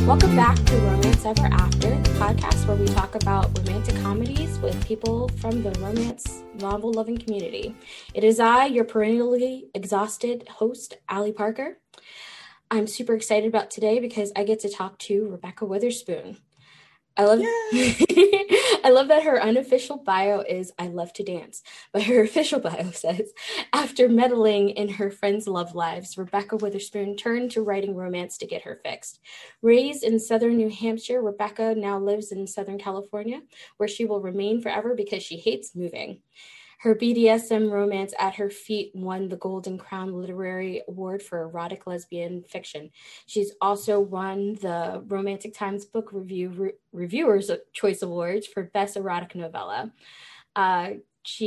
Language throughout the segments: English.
Welcome back to Romance Ever After, the podcast where we talk about romantic comedies with people from the romance novel-loving community. It is I, your perennially exhausted host, Allie Parker. I'm super excited about today because I get to talk to Rebecca Witherspoon. I love that her unofficial bio is I love to dance, but her official bio says, after meddling in her friends' love lives, Rebecca Witherspoon turned to writing romance to get her fixed. Raised in southern New Hampshire, Rebecca now lives in Southern California, where she will remain forever because she hates moving. Her BDSM romance At Her Feet won the Golden Crown Literary Award for erotic lesbian fiction. She's also won the Romantic Times Book Reviewers' Choice Awards for Best Erotic Novella. Her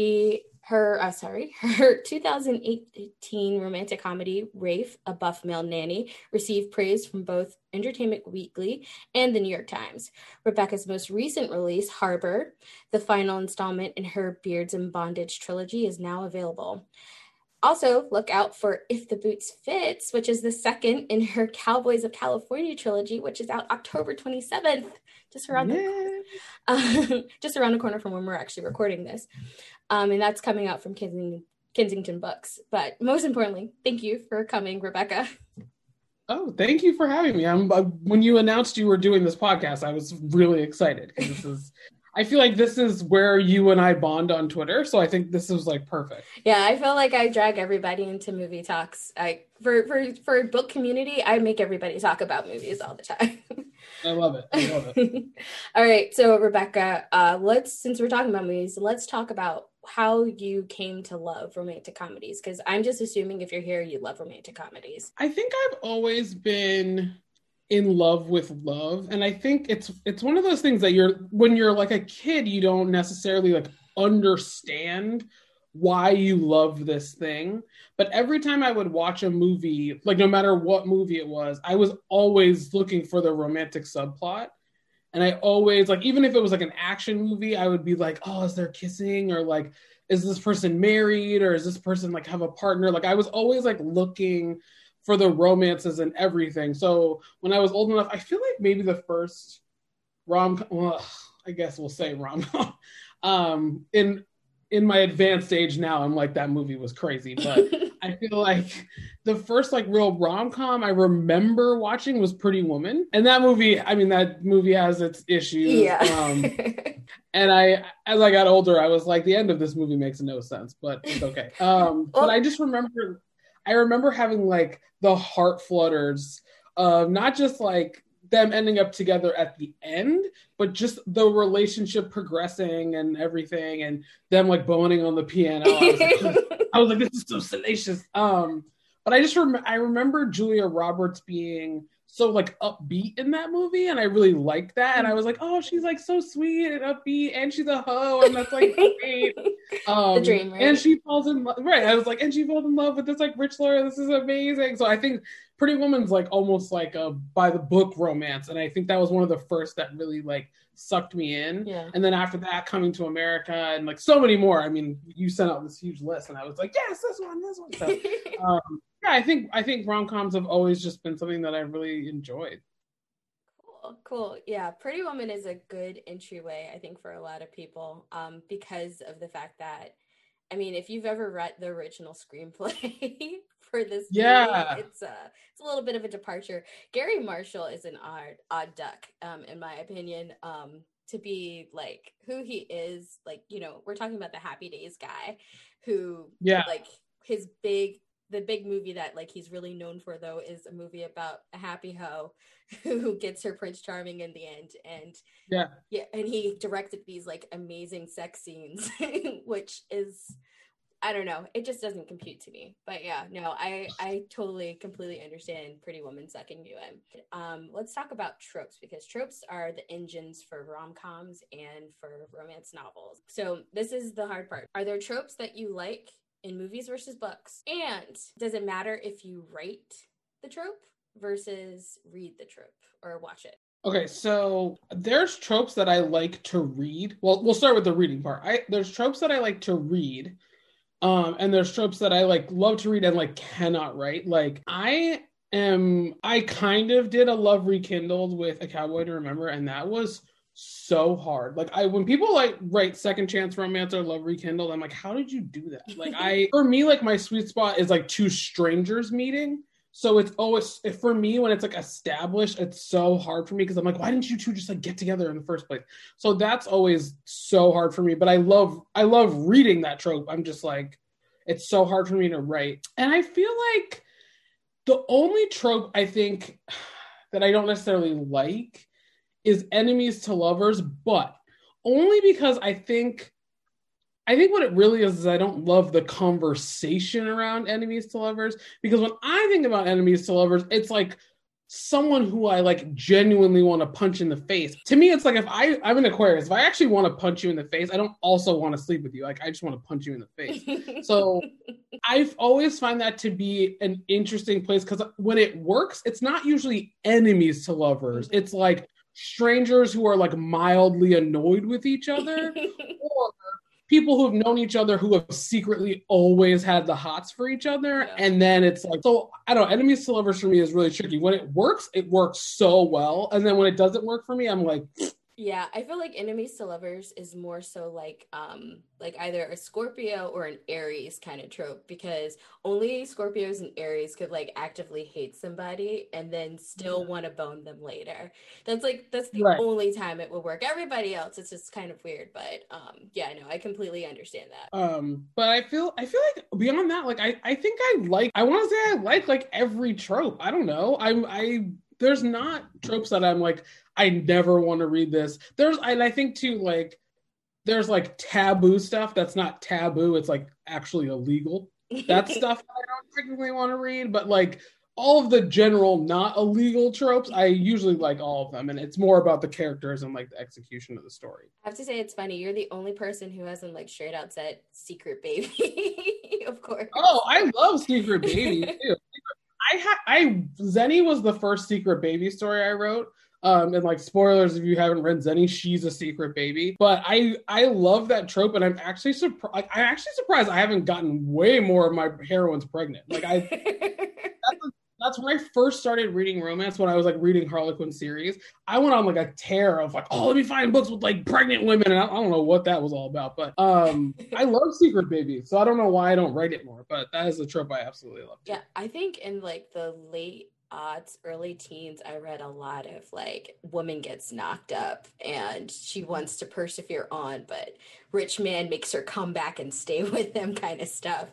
2018 romantic comedy, Rafe, A Buff Male Nanny, received praise from both Entertainment Weekly and the New York Times. Rebecca's most recent release, Harbor, the final installment in her Beards and Bondage trilogy, is now available. Also, look out for If the Boots Fits, which is the second in her Cowboys of California trilogy, which is out October 27th, just around the corner from when we're actually recording this. And that's coming out from Kensington Books. But most importantly, thank you for coming, Rebecca. Oh, thank you for having me. When you announced you were doing this podcast, I was really excited. I feel like this is where you and I bond on Twitter, so I think this is like perfect. Yeah, I feel like I drag everybody into movie talks. For a book community, I make everybody talk about movies all the time. I love it. All right, so Rebecca, since we're talking about movies, let's talk about how you came to love romantic comedies, because I'm just assuming if you're here, you love romantic comedies. I think I've always been in love with love, and I think it's one of those things that when you're like a kid, you don't necessarily like understand why you love this thing, but every time I would watch a movie, like no matter what movie it was, I was always looking for the romantic subplot. And I always, like, even if it was like an action movie, I would be like, oh, is there kissing? Or like, is this person married? Or is this person like have a partner? Like I was always like looking for the romances and everything. So when I was old enough, I feel like maybe the first I guess we'll say rom-com. In my advanced age now, I'm like, that movie was crazy. But I feel like the first like real rom-com I remember watching was Pretty Woman. And that movie has its issues. Yeah. And as I got older, I was like, the end of this movie makes no sense, but it's okay. But I remember having like the heart flutters of not just like them ending up together at the end, but just the relationship progressing and everything, and them like boning on the piano. I was like, this is so salacious. But I remember Julia Roberts being so like upbeat in that movie, and I really liked that. And I was like, oh, she's like so sweet and upbeat, and she's a hoe, and that's like great. The dream, right? And she falls in love, right? I was like, and she falls in love with this like rich lawyer. This is amazing. So I think Pretty Woman's like almost like a by the book romance, and I think that was one of the first that really like sucked me in. Yeah. And then after that, Coming to America, and like so many more. I mean, you sent out this huge list, and I was like, yes, this one. So, yeah, I think rom-coms have always just been something that I really enjoyed. Cool. Yeah, Pretty Woman is a good entryway, I think, for a lot of people, because of the fact that, I mean, if you've ever read the original screenplay for this movie, it's a little bit of a departure. Gary Marshall is an odd duck, in my opinion, to be like who he is. Like, you know, we're talking about the Happy Days guy who, like, the big movie that like he's really known for though is a movie about a happy hoe who gets her Prince Charming in the end, and and he directed these like amazing sex scenes which is, I don't know, it just doesn't compute to me. But yeah, no, I totally completely understand Pretty Woman sucking you in. Let's talk about tropes, because tropes are the engines for rom-coms and for romance novels. So this is the hard part. Are there tropes that you like in movies versus books? And does it matter if you write the trope versus read the trope or watch it? Okay, so there's tropes that I like to read. Well, we'll start with the reading part. There's tropes that I like to read, and there's tropes that I like love to read and like cannot write. Like I I kind of did a Love Rekindled with A Cowboy to Remember, and that was so hard. Like when people like write second chance romance or Love Rekindled, I'm like, how did you do that? Like for me, like my sweet spot is like two strangers meeting. So it's always for me when it's like established, it's so hard for me because I'm like, why didn't you two just like get together in the first place? So that's always so hard for me. But I love reading that trope. I'm just like, it's so hard for me to write. And I feel like the only trope I think that I don't necessarily like is enemies to lovers, but only because I think what it really is I don't love the conversation around enemies to lovers, because when I think about enemies to lovers, it's like someone who I like genuinely want to punch in the face. To me, it's like if I'm an Aquarius, if I actually want to punch you in the face, I don't also want to sleep with you. Like I just want to punch you in the face. So I've always find that to be an interesting place because when it works, it's not usually enemies to lovers. It's like strangers who are like mildly annoyed with each other, or people who have known each other who have secretly always had the hots for each other. Yeah. And then it's like, so I don't know, enemies to lovers for me is really tricky. When it works so well. And then when it doesn't work for me, I'm like, yeah, I feel like enemies to lovers is more so like either a Scorpio or an Aries kind of trope, because only Scorpios and Aries could like actively hate somebody and then still want to bone them later. That's the right. only time it will work. Everybody else, it's just kind of weird, but yeah, no, I completely understand that. But I feel like beyond that, like I think I want to say I like every trope. I don't know. There's not tropes that I'm like, I never want to read this. And I think too, like, there's like taboo stuff that's not taboo. It's like actually illegal. That's stuff I don't technically want to read, but like all of the general not illegal tropes, I usually like all of them. And it's more about the characters and like the execution of the story. I have to say it's funny. You're the only person who hasn't like straight out said Secret Baby, of course. Oh, I love Secret Baby too. Zenny was the first Secret Baby story I wrote. And like spoilers if you haven't read Zenny, she's a secret baby. But I love that trope, and I'm actually surprised. I haven't gotten way more of my heroines pregnant. Like that's when I first started reading romance, when I was like reading Harlequin series. I went on like a tear of like, oh, let me find books with like pregnant women, and I don't know what that was all about. But I love Secret Baby, so I don't know why I don't write it more. But that is a trope I absolutely love too. Yeah, I think in like the late aughts, early teens, I read a lot of like woman gets knocked up and she wants to persevere on, but rich man makes her come back and stay with them kind of stuff.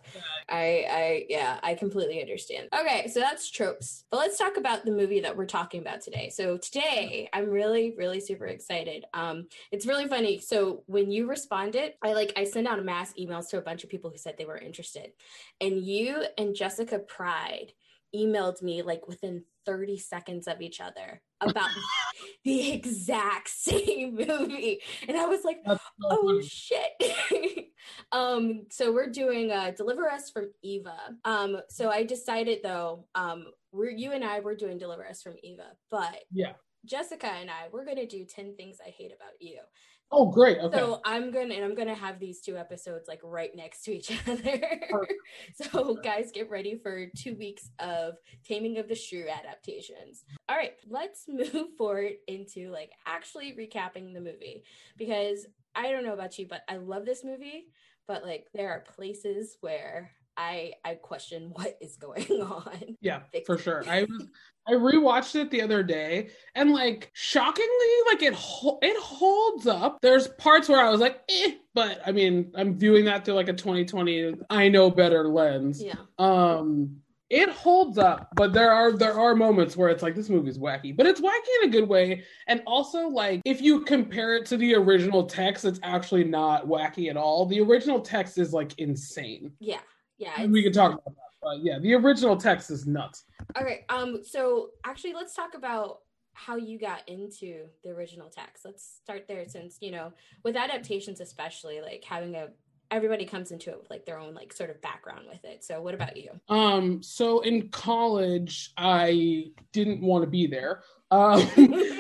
I completely understand. Okay, so that's tropes. But let's talk about the movie that we're talking about today. So today, I'm really, really super excited. It's really funny. So when you responded, I sent out mass emails to a bunch of people who said they were interested. And you and Jessica Pride emailed me like within 30 seconds of each other about the exact same movie, and I was like, oh shit. So we're doing Deliver Us from Eva. So I decided though, you and I were doing Deliver Us from Eva, but yeah, Jessica and I, we're gonna do 10 Things I Hate About You. Oh, great. Okay. So I'm gonna have these two episodes like right next to each other. So guys, get ready for 2 weeks of Taming of the Shrew adaptations. All right, let's move forward into like actually recapping the movie, because I don't know about you, but I love this movie, but like there are places where I question what is going on. Yeah, for sure. I rewatched it the other day, and like shockingly, like it holds up. There's parts where I was like, but I mean, I'm viewing that through like a 2020 I know better lens. Yeah. It holds up, but there are moments where it's like, this movie's wacky, but it's wacky in a good way. And also, like, if you compare it to the original text, it's actually not wacky at all. The original text is like insane. Yeah. Yeah, we can talk about that. But yeah, the original text is nuts. Okay, so actually let's talk about how you got into the original text. Let's start there, since, you know, with adaptations especially, like everybody comes into it with like their own like sort of background with it. So what about you? So in college, I didn't want to be there. So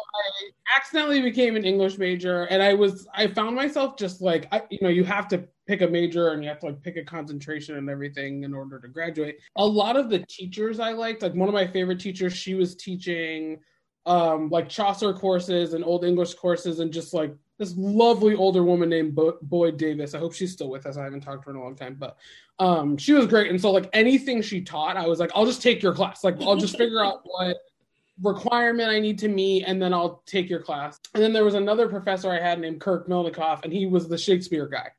accidentally became an English major, and I found myself just like you have to pick a major and you have to like pick a concentration and everything in order to graduate. A lot of the teachers I liked, like one of my favorite teachers, she was teaching like Chaucer courses and Old English courses, and just like this lovely older woman named Boyd Davis. I hope she's still with us. I haven't talked to her in a long time, but she was great. And so like anything she taught, I was like, I'll just take your class. Like I'll just figure out what requirement I need to meet, and then I'll take your class. And then there was another professor I had named Kirk Milnikoff, and he was the Shakespeare guy.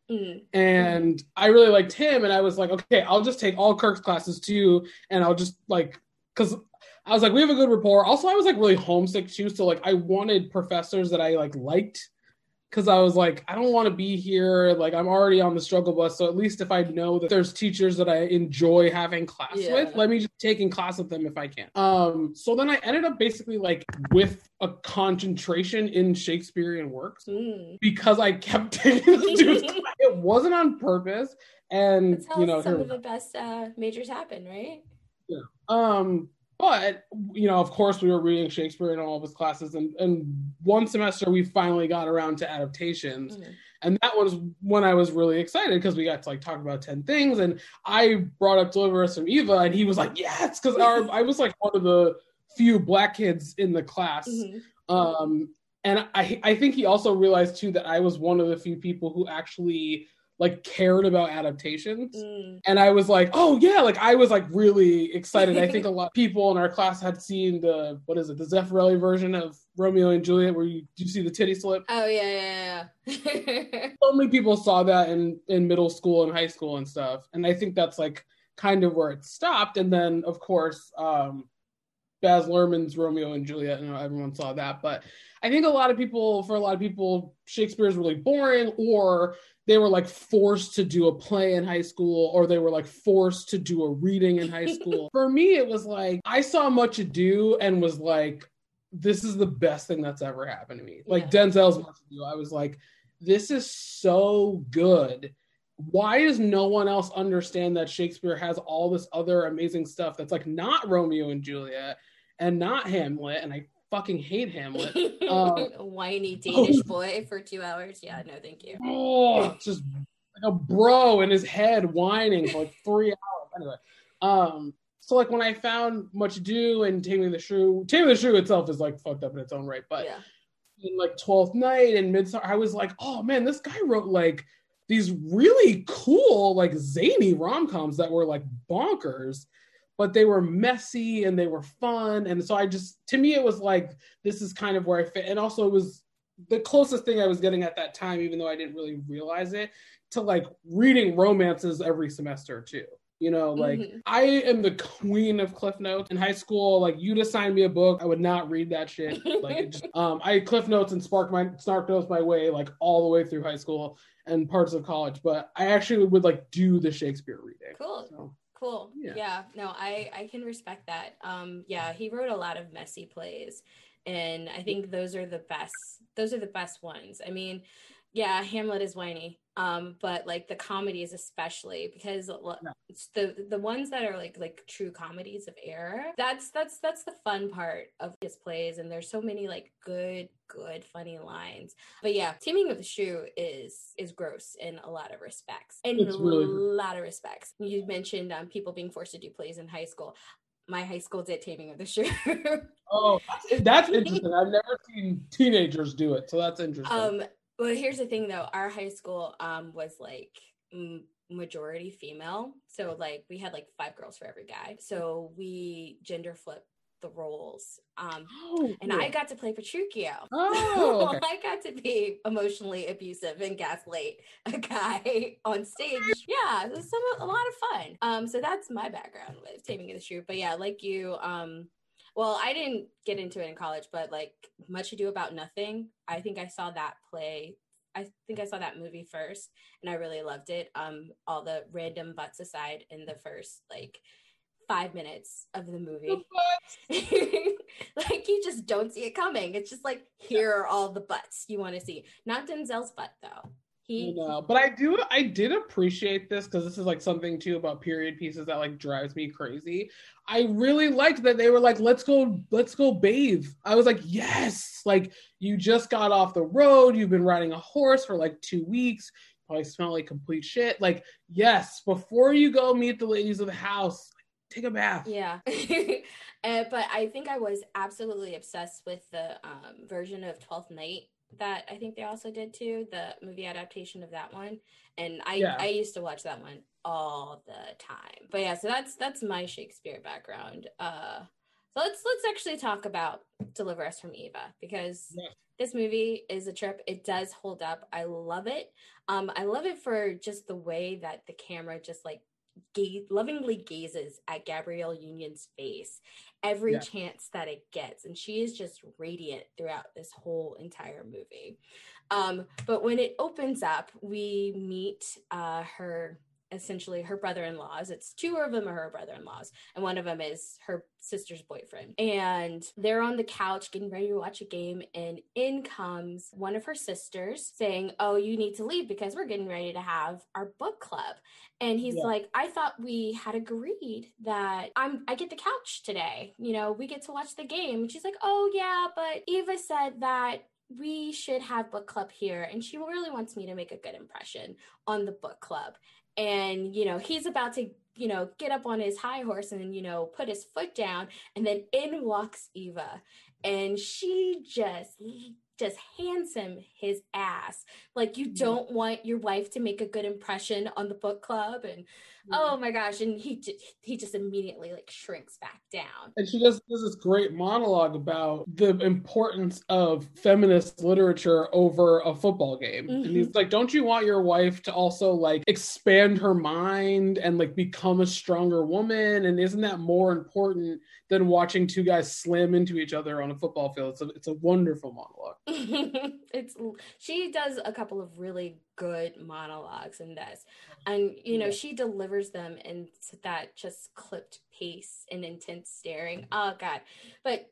And I really liked him, and I was like, okay, I'll just take all Kirk's classes too, and I'll just like, because I was like, we have a good rapport. Also, I was like really homesick too, so like I wanted professors that I like liked, because I was like, I don't want to be here. Like, I'm already on the struggle bus. So at least if I know that there's teachers that I enjoy having class with, let me just take in class with them if I can. So then I ended up basically like with a concentration in Shakespearean works because I kept taking the dude's class. It wasn't on purpose. And, that's how some of the best majors happen, right? Yeah. But, of course, we were reading Shakespeare in all of his classes. And one semester, we finally got around to adaptations. And that was when I was really excited because we got to, like, talk about 10 things. And I brought up Deliver Us from Eva, and he was like, yes, because I was, like, one of the few Black kids in the class. And I think he also realized, too, that I was one of the few people who actually like cared about adaptations. And I was like, oh yeah, like I was like really excited. I think a lot of people in our class had seen the Zeffirelli version of Romeo and Juliet, where you see the titty slip. Oh yeah. So many people saw that in middle school and high school and stuff. And I think that's like kind of where it stopped. And then of course, Baz Luhrmann's Romeo and Juliet, everyone saw that. But I think for a lot of people, Shakespeare is really boring, or they were like forced to do a play in high school, or they were like forced to do a reading in high school. For me, it was like, I saw Much Ado and was like, this is the best thing that's ever happened to me. Like Denzel's Much Ado, I was like, this is so good. Why does no one else understand that Shakespeare has all this other amazing stuff that's like not Romeo and Juliet and not Hamlet? And I fucking hate Hamlet. Whiny Danish boy for 2 hours. Yeah, no, thank you. Oh, it's just like a bro in his head whining for like 3 hours. Anyway, so like when I found Much Ado and Taming the Shrew itself is like fucked up in its own right, but in like 12th Night and Midsummer, I was like, oh man, this guy wrote like these really cool like zany rom-coms that were like bonkers, but they were messy and they were fun. And so to me, it was like, this is kind of where I fit. And also it was the closest thing I was getting at that time, even though I didn't really realize it, to like reading romances every semester too. I am the queen of Cliff Notes. In high school, like you'd assign me a book, I would not read that shit. Like I Cliff Notes and Snark Notes my way like all the way through high school and parts of college, but I actually would like do the Shakespeare reading. Cool. Yeah. No, I can respect that. He wrote a lot of messy plays, and I think those are the best ones. I mean, Hamlet is whiny. But like the comedies especially, because it's the ones that are like true comedies of error, that's the fun part of his plays, and there's so many like good funny lines. But Taming of the Shrew is gross in a lot of respects. You mentioned people being forced to do plays in high school. My high school did Taming of the Shrew. Oh, that's interesting. I've never seen teenagers do it, so that's interesting. Well, here's the thing, though. Our high school was like majority female. So like we had like 5 girls for every guy. So we gender flipped the roles. And I got to play Petruchio. Oh, okay. I got to be emotionally abusive and gaslight a guy on stage. Yeah, it was a lot of fun. So that's my background with Taming of the Shrew. But like you, well, I didn't get into it in college, but like Much Ado About Nothing, I think I saw that play. I think I saw that movie first, and I really loved it. All the random butts aside in the first like 5 minutes of the movie. Like you just don't see it coming. It's just like, here are all the butts you want to see. Not Denzel's butt though. You he know, but I did appreciate this because this is like something too about period pieces that like drives me crazy. I really liked that they were like, let's go bathe. I was like, yes, like you just got off the road, you've been riding a horse for like 2 weeks, probably smell like complete shit. Like, yes, before you go meet the ladies of the house, take a bath. Yeah. But I think I was absolutely obsessed with the version of Twelfth Night that I think they also did too, the movie adaptation of that one. And I Yeah. used to watch that one all the time. But yeah, so that's my Shakespeare background. So let's actually talk about Deliver Us from Eva, because Yeah. this movie is a trip. It does hold up. I love it. I love it for just the way that the camera just like lovingly gazes at Gabrielle Union's face every Yeah. chance that it gets, and she is just radiant throughout this whole entire movie. But when it opens up, we meet her, essentially her brother-in-laws. It's two of them are her brother-in-laws, and one of them is her sister's boyfriend. And they're on the couch getting ready to watch a game, and in comes one of her sisters saying, "Oh, you need to leave because we're getting ready to have our book club." And he's Yeah. like, "I thought we had agreed that I get the couch today. You know, we get to watch the game." And she's like, "Oh yeah, but Eva said that we should have book club here, and she really wants me to make a good impression on the book club." And he's about to get up on his high horse and put his foot down, and then in walks Eva, and she just hands him his ass. Like, you Yeah. don't want your wife to make a good impression on the book club. And oh my gosh, and he just immediately like shrinks back down. And she just does this great monologue about the importance of feminist literature over a football game. And Mm-hmm. he's like, don't you want your wife to also like expand her mind and like become a stronger woman? And isn't that more important than watching two guys slam into each other on a football field? It's a wonderful monologue. it's She does a couple of really good monologues in this, and Yeah. she delivers them in that just clipped pace and intense staring. Oh god. But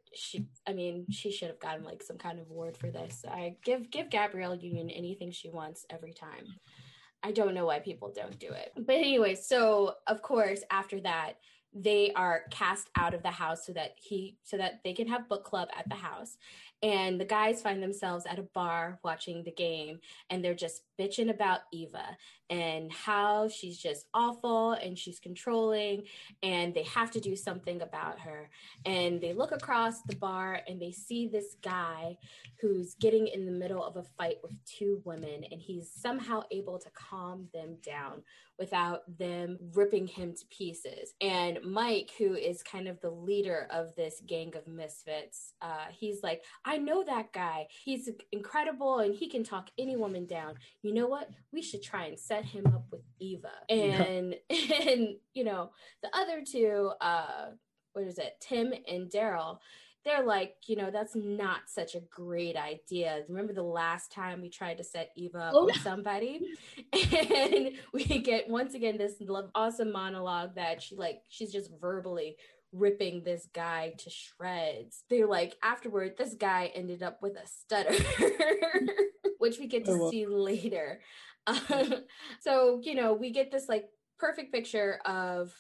she should have gotten like some kind of award for this. I give Gabrielle Union anything she wants every time. I don't know why people don't do it. But anyway, so of course after that they are cast out of the house so that they can have book club at the house. And the guys find themselves at a bar watching the game, and they're just bitching about Eva and how she's just awful and she's controlling, and they have to do something about her. And they look across the bar and they see this guy who's getting in the middle of a fight with two women, and he's somehow able to calm them down without them ripping him to pieces. And Mike, who is kind of the leader of this gang of misfits, he's like, "I know that guy. He's incredible and he can talk any woman down. You know what? We should try and set him up with Eva." Yeah. And the other two, what is it, Tim and Daryl, they're like, that's not such a great idea. Remember the last time we tried to set Eva up Oh, with somebody? And we get once again this awesome monologue that she's just verbally ripping this guy to shreds. They're like, afterward, this guy ended up with a stutter, which we get to see later. So, we get this like perfect picture of,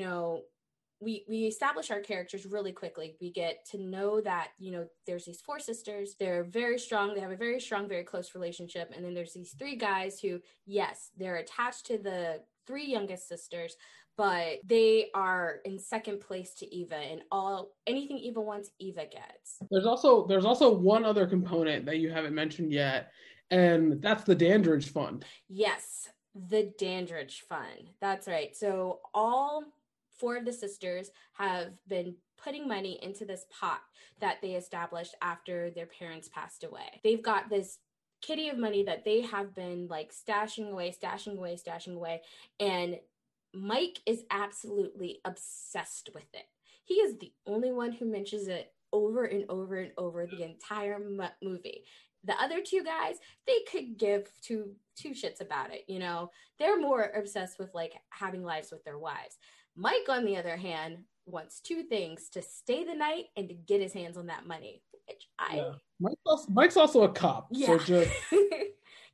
we establish our characters really quickly. We get to know that, there's these four sisters. They're very strong. They have a very strong, very close relationship. And then there's these three guys who, yes, they're attached to the three youngest sisters, but they are in second place to Eva, and anything Eva wants, Eva gets. There's also one other component that you haven't mentioned yet, and that's the Dandridge Fund. Yes, the Dandridge Fund. That's right. So all four of the sisters have been putting money into this pot that they established after their parents passed away. They've got this kitty of money that they have been like stashing away, and Mike is absolutely obsessed with it. He is the only one who mentions it over and over and over the entire movie. The other two guys, they could give two shits about it. They're more obsessed with like having lives with their wives. Mike, on the other hand, wants two things: to stay the night and to get his hands on that money, which Mike's also a cop. yeah. So just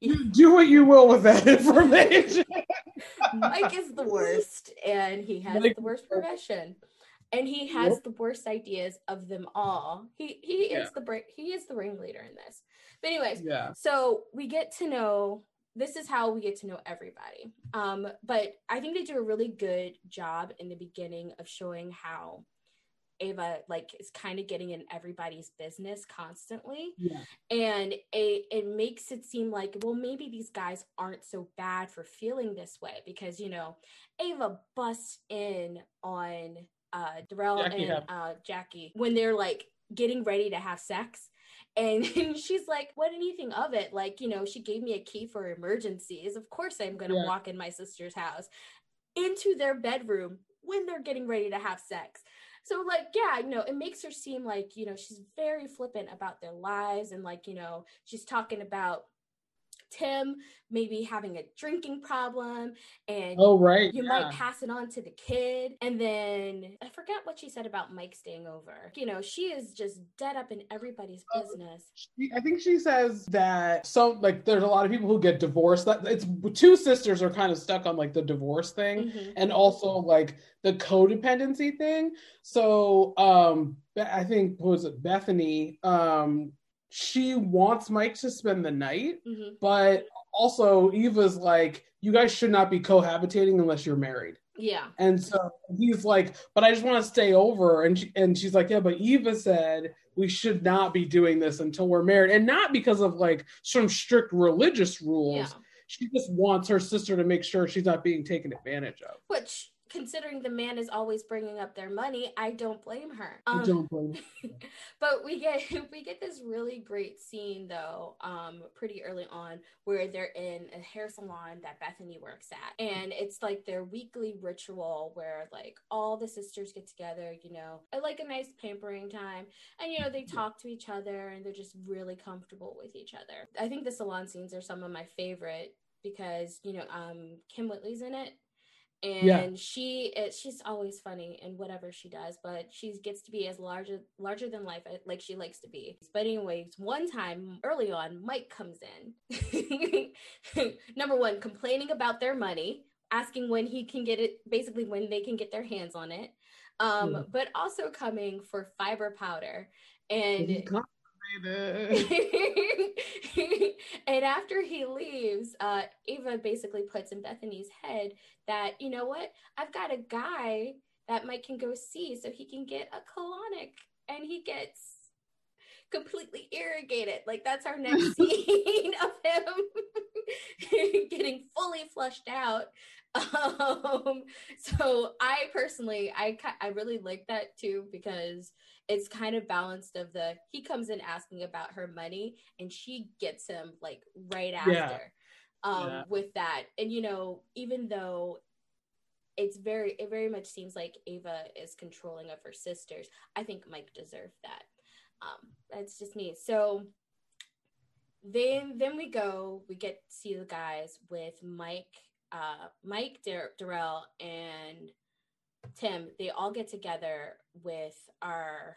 You do what you will with that information. Mike is the worst, and he has Mike, the worst profession, and he has yep. the worst ideas of them all. He is the ringleader in this. But anyways, Yeah. so we get to know. This is how we get to know everybody. But I think they do a really good job in the beginning of showing how Ava like is kind of getting in everybody's business constantly. Yeah. And it makes it seem like, well, maybe these guys aren't so bad for feeling this way, because Ava busts in on Darrell and Jackie when they're like getting ready to have sex. And she's like, what anything of it? Like, she gave me a key for emergencies. Of course I'm gonna walk in my sister's house into their bedroom when they're getting ready to have sex. So like, it makes her seem like, she's very flippant about their lives, and like, she's talking about Tim maybe having a drinking problem, and you might pass it on to the kid. And then I forget what she said about Mike staying over. She is just dead up in everybody's business. I think she says that there's a lot of people who get divorced. That it's two sisters are kind of stuck on like the divorce thing, and also like the codependency thing. So I think, what was it, Bethany? She wants Mike to spend the night, but also Eva's like, you guys should not be cohabitating unless you're married. Yeah. And so he's like, but I just want to stay over. And she's like, yeah, but Eva said we should not be doing this until we're married. And not because of like some strict religious rules. Yeah. She just wants her sister to make sure she's not being taken advantage of. Which, considering the man is always bringing up their money, I don't blame her. I don't blame her. But we get this really great scene though, pretty early on, where they're in a hair salon that Bethany works at, and it's like their weekly ritual where like all the sisters get together, like a nice pampering time, and they talk to each other, and they're just really comfortable with each other. I think the salon scenes are some of my favorite because Kim Whitley's in it. And she's always funny in whatever she does, but she gets to be as larger than life, like she likes to be. But anyways, one time early on, Mike comes in. Number one, complaining about their money, asking when he can get it, basically when they can get their hands on it. But also coming for fiber powder. And and after he leaves, Ava basically puts in Bethany's head that, you know what, I've got a guy that Mike can go see so he can get a colonic, and he gets completely irrigated. Like, that's our next scene of him getting fully flushed out. So I personally, I really like that too, because it's kind of balanced of he comes in asking about her money and she gets him like right after with that. And even though it very much seems like Ava is controlling of her sisters, I think Mike deserved that. That's just me. So then we get to see the guys with Mike, Darrell, and Tim. They all get together with our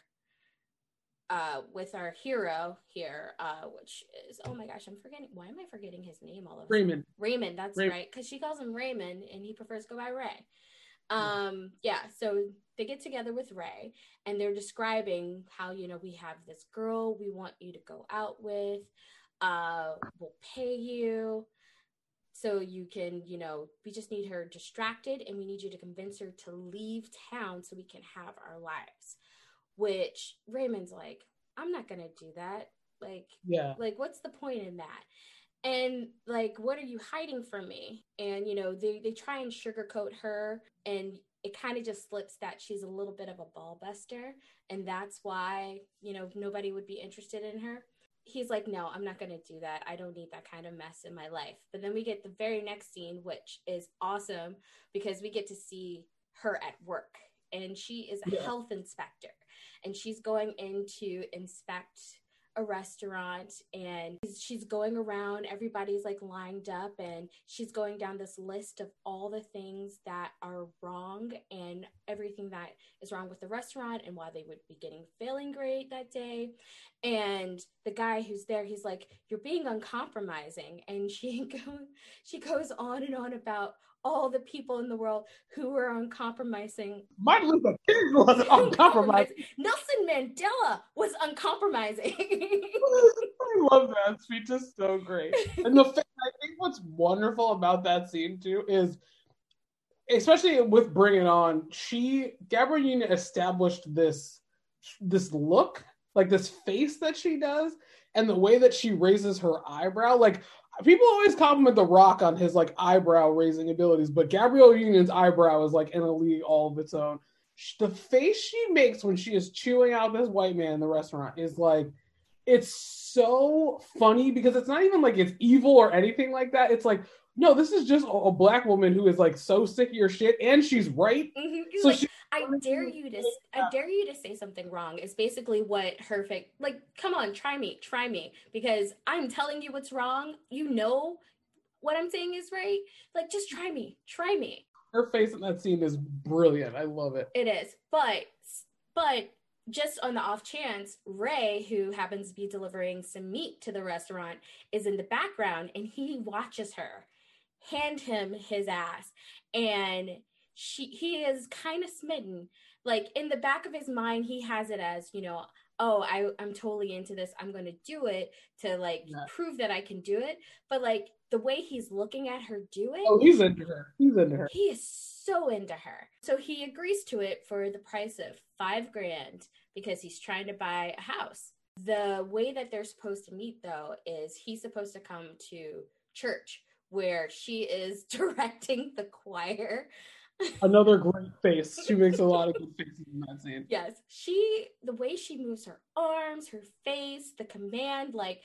hero here, which is, oh my gosh, why am I forgetting his name all of a sudden? Raymond, that's right, because she calls him Raymond and he prefers to go by Ray. So they get together with Ray and they're describing how, we have this girl we want you to go out with, we'll pay you so you can, we just need her distracted and we need you to convince her to leave town so we can have our lives. Which Raymond's like, I'm not gonna do that. Like, what's the point in that? And like, what are you hiding from me? And they try and sugarcoat her, and it kind of just slips that she's a little bit of a ball buster, and that's why nobody would be interested in her. He's like, no, I'm not gonna do that. I don't need that kind of mess in my life. But then we get the very next scene, which is awesome because we get to see her at work, and she is a health inspector. And she's going in to inspect a restaurant, and she's going around, everybody's like lined up, and she's going down this list of all the things that are wrong and everything that is wrong with the restaurant and why they would be getting failing grade that day. And the guy who's there, he's like, "You're being uncompromising." And she goes on and on about all the people in the world who were uncompromising. Martin Luther King wasn't uncompromising. Nelson Mandela was uncompromising. I love that speech. It's so great. And I think what's wonderful about that scene too is, especially with Bring It On, Gabrielle Union established this look, like this face that she does, and the way that she raises her eyebrow. Like, people always compliment The Rock on his like eyebrow raising abilities, but Gabrielle Union's eyebrow is like in a league all of its own. The face she makes when she is chewing out this white man in the restaurant is like, it's so funny because it's not even like it's evil or anything like that. It's like, no, this is just a black woman who is like so sick of your shit, and she's right. Mm-hmm. So like, I dare you to say something wrong is basically what her like, come on, try me, because I'm telling you what's wrong. You know what I'm saying is right. Like, just try me. Her face in that scene is brilliant. I love it. It is, but just on the off chance, Ray, who happens to be delivering some meat to the restaurant, is in the background, and he watches her hand him his ass, and he is kind of smitten. Like, in the back of his mind, he has it as, you know, oh, I'm totally into this. I'm going to do it to like prove that I can do it. But like the way he's looking at her do it. Oh, he's into her. He is so into her. So he agrees to it for the price of $5,000 because he's trying to buy a house. The way that they're supposed to meet, though, is he's supposed to come to church where she is directing the choir. Another great face. She makes a lot of good faces in that scene. Yes. The way she moves her arms, her face, the command, like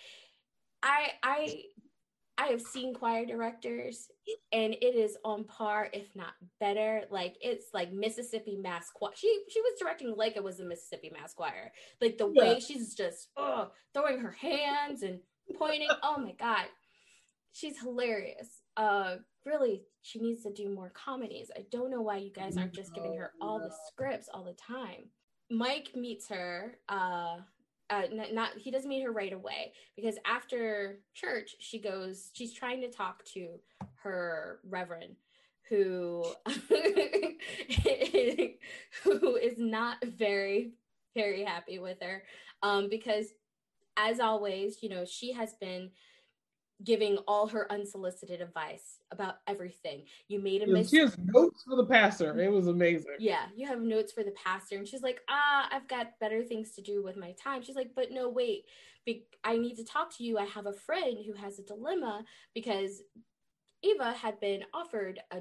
I have seen choir directors, and it is on par, if not better. Like, it's like Mississippi Mass Choir. She was directing like it was a Mississippi Mass Choir. Like, the way she's just throwing her hands and pointing. Oh my God. She's hilarious. Really, she needs to do more comedies. I don't know why you guys aren't just giving her all the scripts all the time. Mike meets her. He doesn't meet her right away, because after church, she's trying to talk to her reverend, who is not very, very happy with her, because, as always, you know, she has been giving all her unsolicited advice about everything. You made a mistake. She has notes for the pastor. It was amazing. Yeah, you have notes for the pastor. And she's like, I've got better things to do with my time. She's like, but no, wait, I need to talk to you. I have a friend who has a dilemma, because Eva had been offered a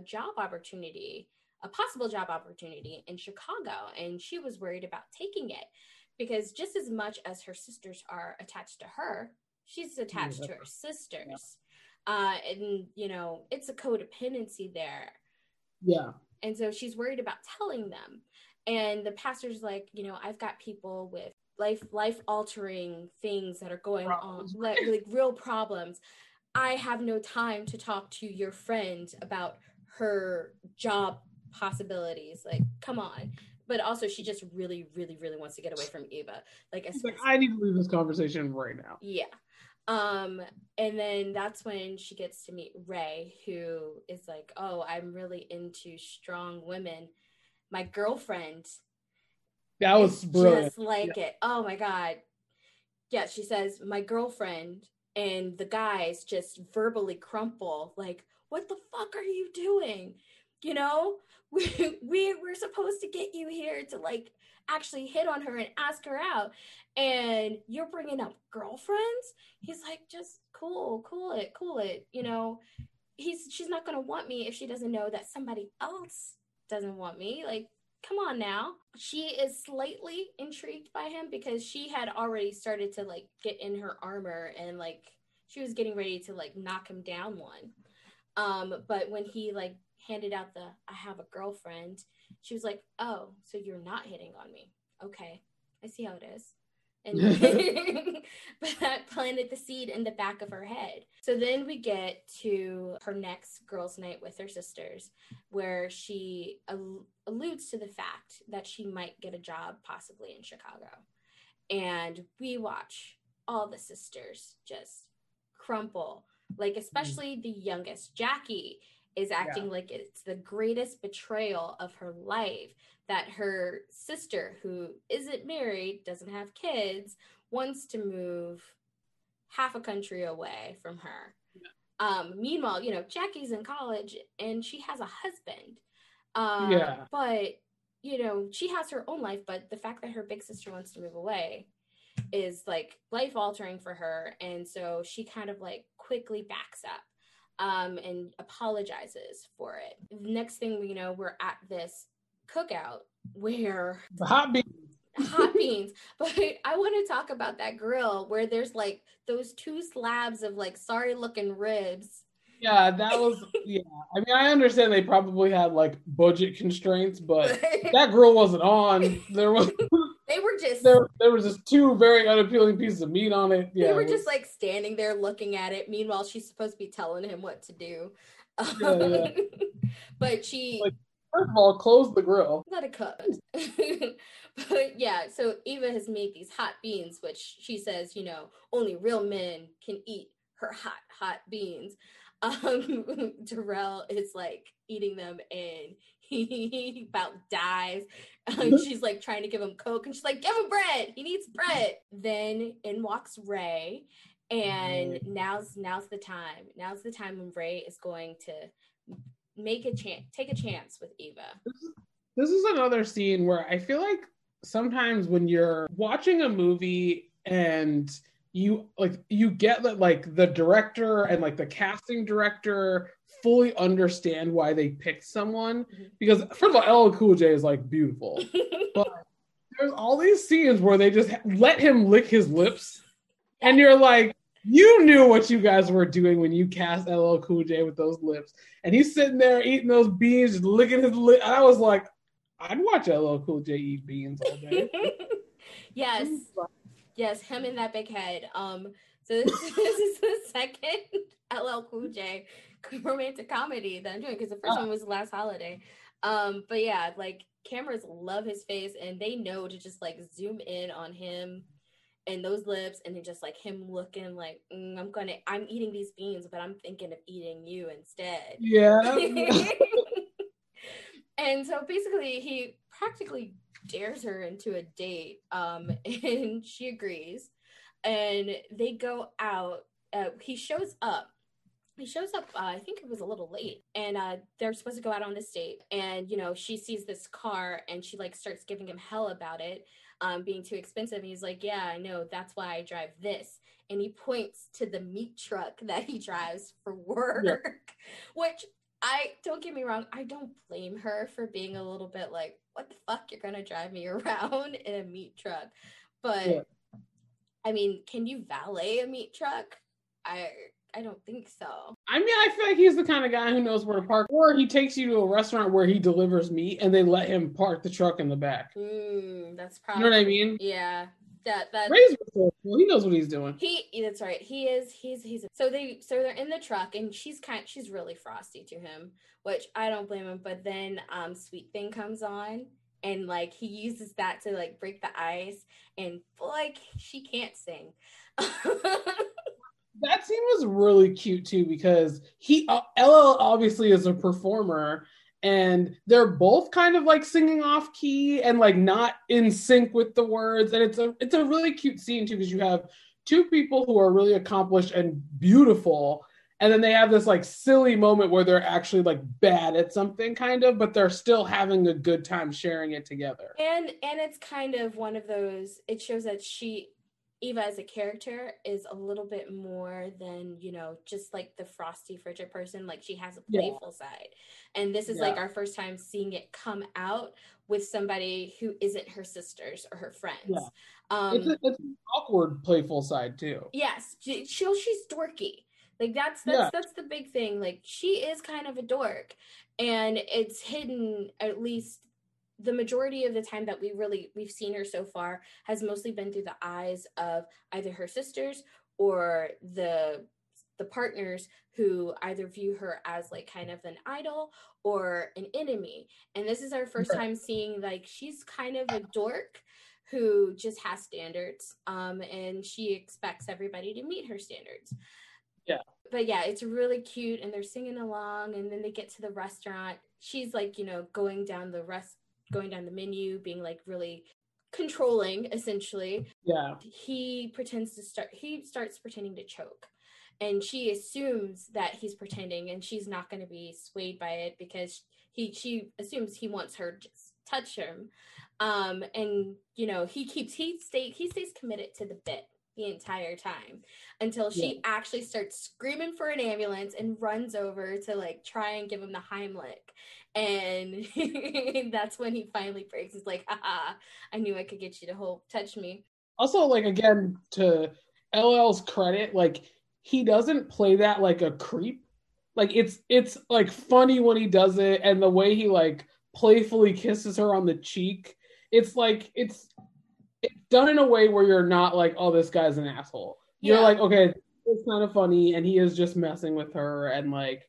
possible job opportunity in Chicago, and she was worried about taking it, because just as much as her sisters are attached to her, she's attached to her sisters. And, you know, it's a codependency there. Yeah. And so she's worried about telling them. And the pastor's like, you know, I've got people with life-altering things that are going on, like real problems. I have no time to talk to your friend about her job possibilities. Like, come on. But also, she just really, really, really wants to get away from Eva. Like, I need to leave this conversation right now. Yeah. And then that's when she gets to meet Ray, who is like, oh, I'm really into strong women. My girlfriend. That was brilliant. Just like it. Oh my God. Yeah, she says, my girlfriend, and the guys just verbally crumple, like, what the fuck are you doing? You know, we're supposed to get you here to like actually hit on her and ask her out, and you're bringing up girlfriends. He's like, just cool it. You know, she's not gonna want me if she doesn't know that somebody else doesn't want me. Like, come on now. She is slightly intrigued by him, because she had already started to like get in her armor, and like she was getting ready to like knock him down one. But when he like handed out the I have a girlfriend, she was like, oh, so you're not hitting on me. Okay, I see how it is. And but that planted the seed in the back of her head. So then we get to her next girls' night with her sisters, where she alludes to the fact that she might get a job possibly in Chicago. And we watch all the sisters just crumple, like especially the youngest, Jackie, is acting like it's the greatest betrayal of her life, that her sister, who isn't married, doesn't have kids, wants to move half a country away from her. Meanwhile, Jackie's in college and she has a husband. But, she has her own life, but the fact that her big sister wants to move away is like life altering for her. And so she kind of like quickly backs up and apologizes for it. Next thing we know, we're at this cookout where the hot beans. But I want to talk about that grill where there's like those 2 slabs of like sorry looking ribs. Yeah, that was, yeah. I mean, I understand they probably had like budget constraints, but that grill wasn't on. There was there was just 2 very unappealing pieces of meat on it. Yeah, they were just like standing there looking at it. Meanwhile, she's supposed to be telling him what to do. But she, like, first of all, close the grill. Let it cook. But yeah, so Eva has made these hot beans, which she says, only real men can eat her hot beans. Darrell is like eating them and he about dies. She's like trying to give him Coke and she's like, give him bread. He needs bread. Then in walks Ray. And now's the time. Now's the time when Ray is going to take a chance with Eva. This is another scene where I feel like sometimes when you're watching a movie and you get that like the director and like the casting director fully understand why they picked someone, because first of all, LL Cool J is like beautiful, but there's all these scenes where they just let him lick his lips, and you're like, you knew what you guys were doing when you cast LL Cool J with those lips, and he's sitting there eating those beans, just licking his lips. I was like, I'd watch LL Cool J eat beans all day. Yes, him and that big head. So this is the second LL Cool J romantic comedy that I'm doing, because the first one was Last Holiday. But yeah, like cameras love his face and they know to just like zoom in on him and those lips, and then just like him looking like, I'm eating these beans, but I'm thinking of eating you instead. Yeah. And so basically he practically dares her into a date, and she agrees, and they go out. He shows up, I think it was a little late, and they're supposed to go out on this date, and she sees this car and she like starts giving him hell about it being too expensive, and he's like, yeah, I know, that's why I drive this, and he points to the meat truck that he drives for work. Which, don't get me wrong, I don't blame her for being a little bit like, what the fuck, you're gonna drive me around in a meat truck? But I mean, can you valet a meat truck? I don't think so. I mean, I feel like he's the kind of guy who knows where to park, or he takes you to a restaurant where he delivers meat and they let him park the truck in the back. That's probably, you know what I mean? Yeah. That Ray's resourceful. He knows what he's doing. That's right. He is. He's. So they're in the truck, and she's really frosty to him, which I don't blame him. But then Sweet Thing comes on, and like he uses that to like break the ice, and like she can't sing. That scene was really cute too, because LL obviously is a performer, and they're both kind of like singing off key and like not in sync with the words, and it's a really cute scene too, because you have 2 people who are really accomplished and beautiful, and then they have this like silly moment where they're actually like bad at something kind of, but they're still having a good time sharing it together. And it's kind of one of those, it shows that Eva as a character is a little bit more than, just like the frosty, frigid person. Like she has a playful side. And this is like our first time seeing it come out with somebody who isn't her sisters or her friends. Yeah. It's an awkward, playful side too. Yes. She's dorky. Like that's the big thing. Like she is kind of a dork, and it's hidden, at least the majority of the time that we've seen her so far has mostly been through the eyes of either her sisters or the partners, who either view her as like kind of an idol or an enemy. And this is our first time seeing like she's kind of a dork who just has standards, and she expects everybody to meet her standards. Yeah. But yeah, it's really cute, and they're singing along, and then they get to the restaurant. She's like, going down the menu, being like really controlling, essentially. Yeah. He starts pretending to choke, and she assumes that he's pretending, and she's not going to be swayed by it because she assumes he wants her to touch him. And he stays committed to the bit the entire time until she actually starts screaming for an ambulance and runs over to like try and give him the Heimlich. And that's when he finally breaks. He's like, haha, I knew I could get you to touch me. Also, like, again, to LL's credit, like, he doesn't play that like a creep. Like, it's like funny when he does it, and the way he like playfully kisses her on the cheek. It's like it's done in a way where you're not like, oh, this guy's an asshole. You're like, okay, it's kind of funny, and he is just messing with her, and like,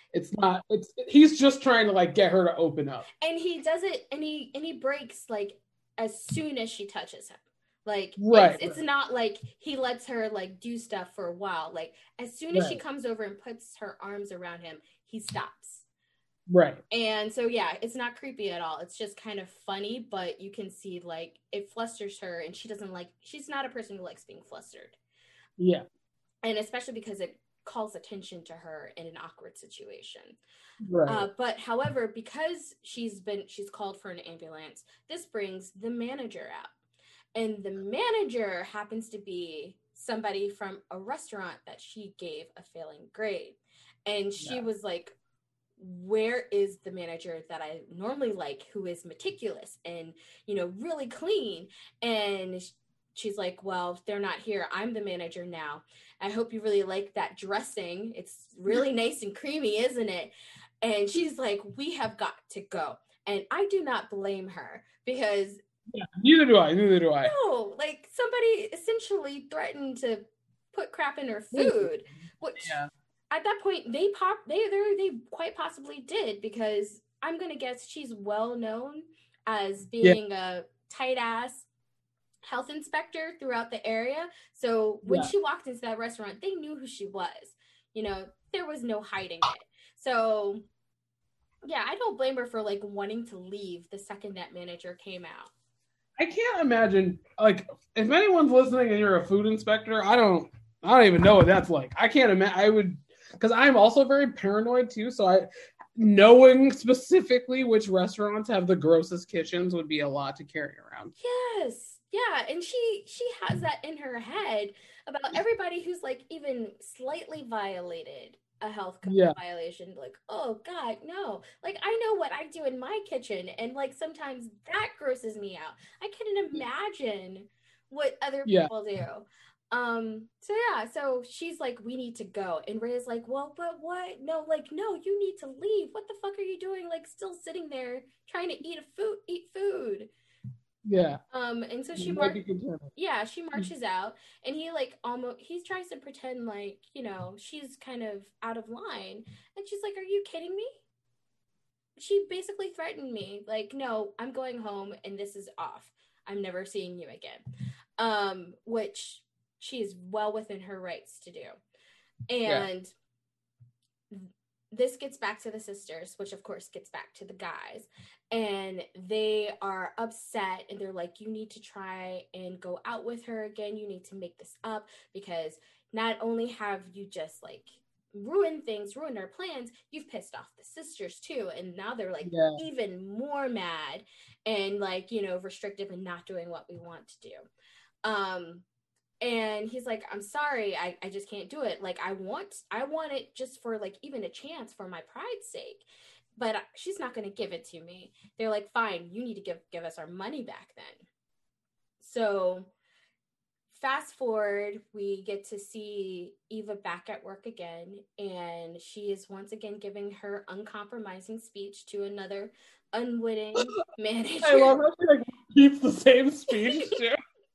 he's just trying to like get her to open up. And he does it, and he breaks like as soon as she touches him. Like, it's not like he lets her like do stuff for a while. Like, as soon as she comes over and puts her arms around him, he stops. Right. And so, yeah, it's not creepy at all. It's just kind of funny, but you can see like it flusters her, and she's not a person who likes being flustered. Yeah. And especially because it calls attention to her in an awkward situation. Right. But however, because she's called for an ambulance, this brings the manager out. And the manager happens to be somebody from a restaurant that she gave a failing grade. And she was like, where is the manager that I normally like, who is meticulous and, really clean? And she's like, well, they're not here. I'm the manager now. I hope you really like that dressing. It's really nice and creamy, isn't it? And she's like, we have got to go. And I do not blame her, because neither do I. No, like, somebody essentially threatened to put crap in her food, which at that point they quite possibly did, because I'm gonna guess she's well known as being a tight ass health inspector throughout the area. So when she walked into that restaurant, they knew who she was. There was no hiding it. So yeah, I don't blame her for like wanting to leave the second that manager came out. I can't imagine, like, if anyone's listening and you're a food inspector, I don't even know what that's like. I can't imagine. I would, because I'm also very paranoid too. So knowing specifically which restaurants have the grossest kitchens would be a lot to carry around. Yes. Yeah. And she has that in her head about everybody who's like even slightly violated a health code violation. Like, oh God, no. Like, I know what I do in my kitchen, and like sometimes that grosses me out. I couldn't imagine what other people do. So she's like, we need to go. And Rhea's like, well, but what? No, you need to leave. What the fuck are you doing? Like, still sitting there trying to eat food. Yeah. And so she marches out, and he tries to pretend like, she's kind of out of line. And she's like, are you kidding me? She basically threatened me. Like, no, I'm going home, and this is off. I'm never seeing you again. Which she is well within her rights to do. And this gets back to the sisters, which of course gets back to the guys. And they are upset, and they're like, you need to try and go out with her again. You need to make this up, because not only have you just like ruined our plans, you've pissed off the sisters too. And now they're like even more mad and like, restrictive and not doing what we want to do. And he's like, I'm sorry, I just can't do it. Like, I want it just for like even a chance, for my pride's sake. But she's not going to give it to me. They're like, fine, you need to give us our money back then. So fast forward, we get to see Eva back at work again, and she is once again giving her uncompromising speech to another unwitting manager. I love how she like keeps the same speech too.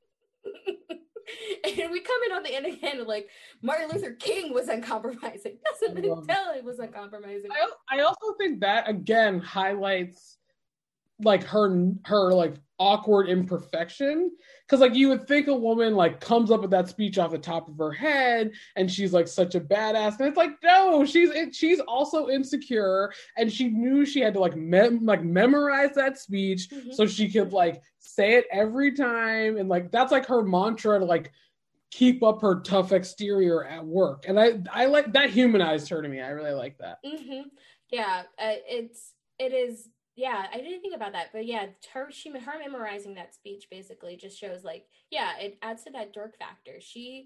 And we come in on the end again, like Martin Luther King was uncompromising. Nelson Mandela was uncompromising. I also think that again highlights like her like awkward imperfection, because like you would think a woman like comes up with that speech off the top of her head and she's like such a badass, and it's like no, she's also insecure, and she knew she had to like memorize that speech so she could like say it every time, and like that's like her mantra to like keep up her tough exterior at work. And I like that, humanized her to me. I really like that. Yeah, it is. Yeah, I didn't think about that, but yeah, her memorizing that speech basically just shows like, yeah, it adds to that dork factor. She's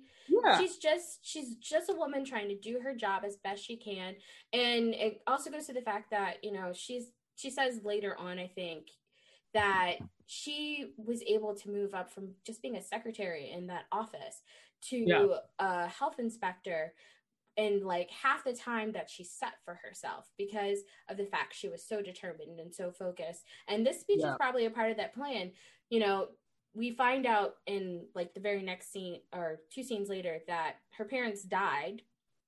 just a woman trying to do her job as best she can, and it also goes to the fact that she says later on, I think, that she was able to move up from just being a secretary in that office to a health inspector in like half the time that she set for herself, because of the fact she was so determined and so focused. And this speech is probably a part of that plan. We find out in like the very next scene or 2 scenes later that her parents died,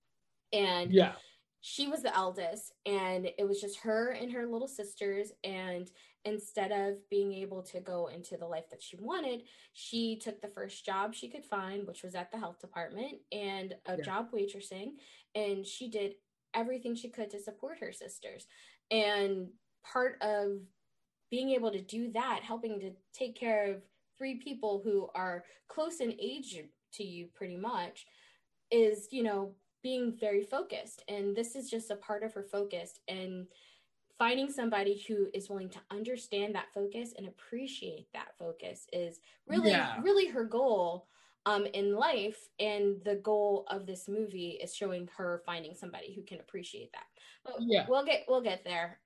and she was the eldest, and it was just her and her little sisters. And instead of being able to go into the life that she wanted, she took the first job she could find, which was at the health department, and a job waitressing. And she did everything she could to support her sisters. And part of being able to do that, helping to take care of 3 people who are close in age to you pretty much, is, being very focused. And this is just a part of her focus, and finding somebody who is willing to understand that focus and appreciate that focus is really her goal in life. And the goal of this movie is showing her finding somebody who can appreciate that. But we'll get there.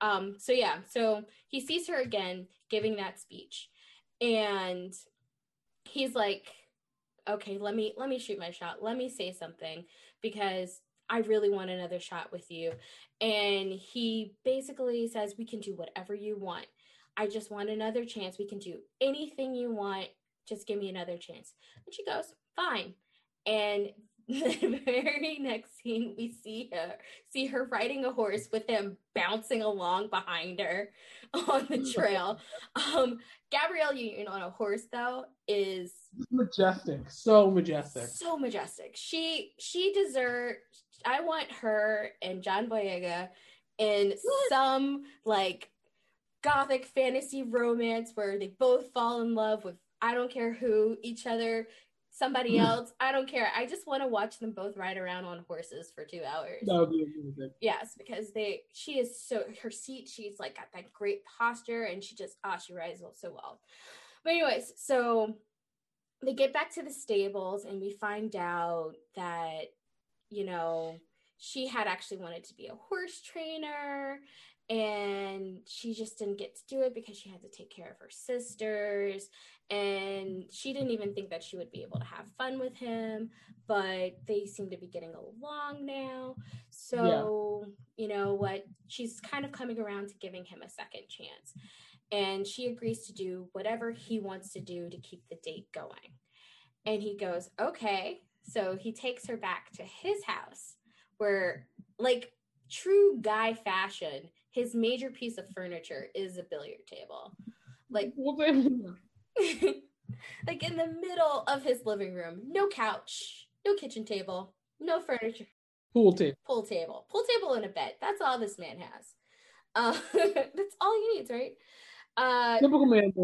So he sees her again giving that speech, and he's like, okay, let me shoot my shot. Let me say something, because I really want another shot with you. And he basically says, we can do whatever you want. I just want another chance. We can do anything you want. Just give me another chance. And she goes, fine. And the very next scene, we see her riding a horse with him bouncing along behind her on the trail. Gabrielle Union on a horse, though, is majestic. So majestic. So majestic. She deserves. I want her and John Boyega in some like gothic fantasy romance where they both fall in love with, I don't care who, each other, somebody else. I don't care. I just want to watch them both ride around on horses for 2 hours. That would be amazing. Yes, because she is so, her seat, she's like got that great posture, and she just, she rides so well. But anyways, so they get back to the stables, and we find out that, she had actually wanted to be a horse trainer, and she just didn't get to do it because she had to take care of her sisters, and she didn't even think that she would be able to have fun with him, but they seem to be getting along now. So, you know what? She's kind of coming around to giving him a second chance, and she agrees to do whatever he wants to do to keep the date going. And he goes, okay. So he takes her back to his house where, like true guy fashion, his major piece of furniture is a billiard table. Like, like in the middle of his living room. No couch, no kitchen table, no furniture. Pool table. Pool table and a bed. That's all this man has. That's all he needs, right? Typical man.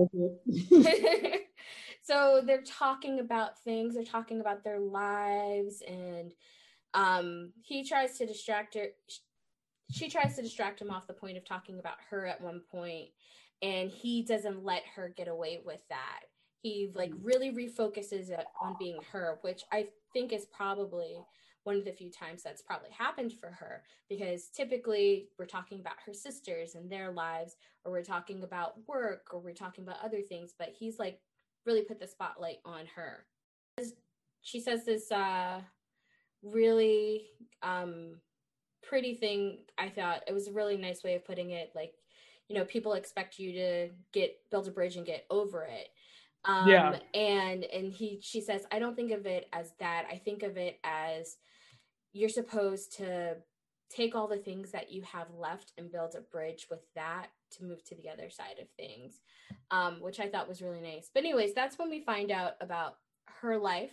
So they're talking about things. They're talking about their lives, and he tries to distract her. She tries to distract him off the point of talking about her at one point, and he doesn't let her get away with that. He really refocuses on being her, which I think is probably one of the few times that's probably happened for her, because typically we're talking about her sisters and their lives, or we're talking about work, or we're talking about other things, but he's really put the spotlight on her. she says this really pretty thing. I thought it was a really nice way of putting it. Like, people expect you to build a bridge and get over it. Yeah. And she says, I don't think of it as that. I think of it as you're supposed to take all the things that you have left and build a bridge with that to move to the other side of things, which I thought was really nice. But anyways, that's when we find out about her life.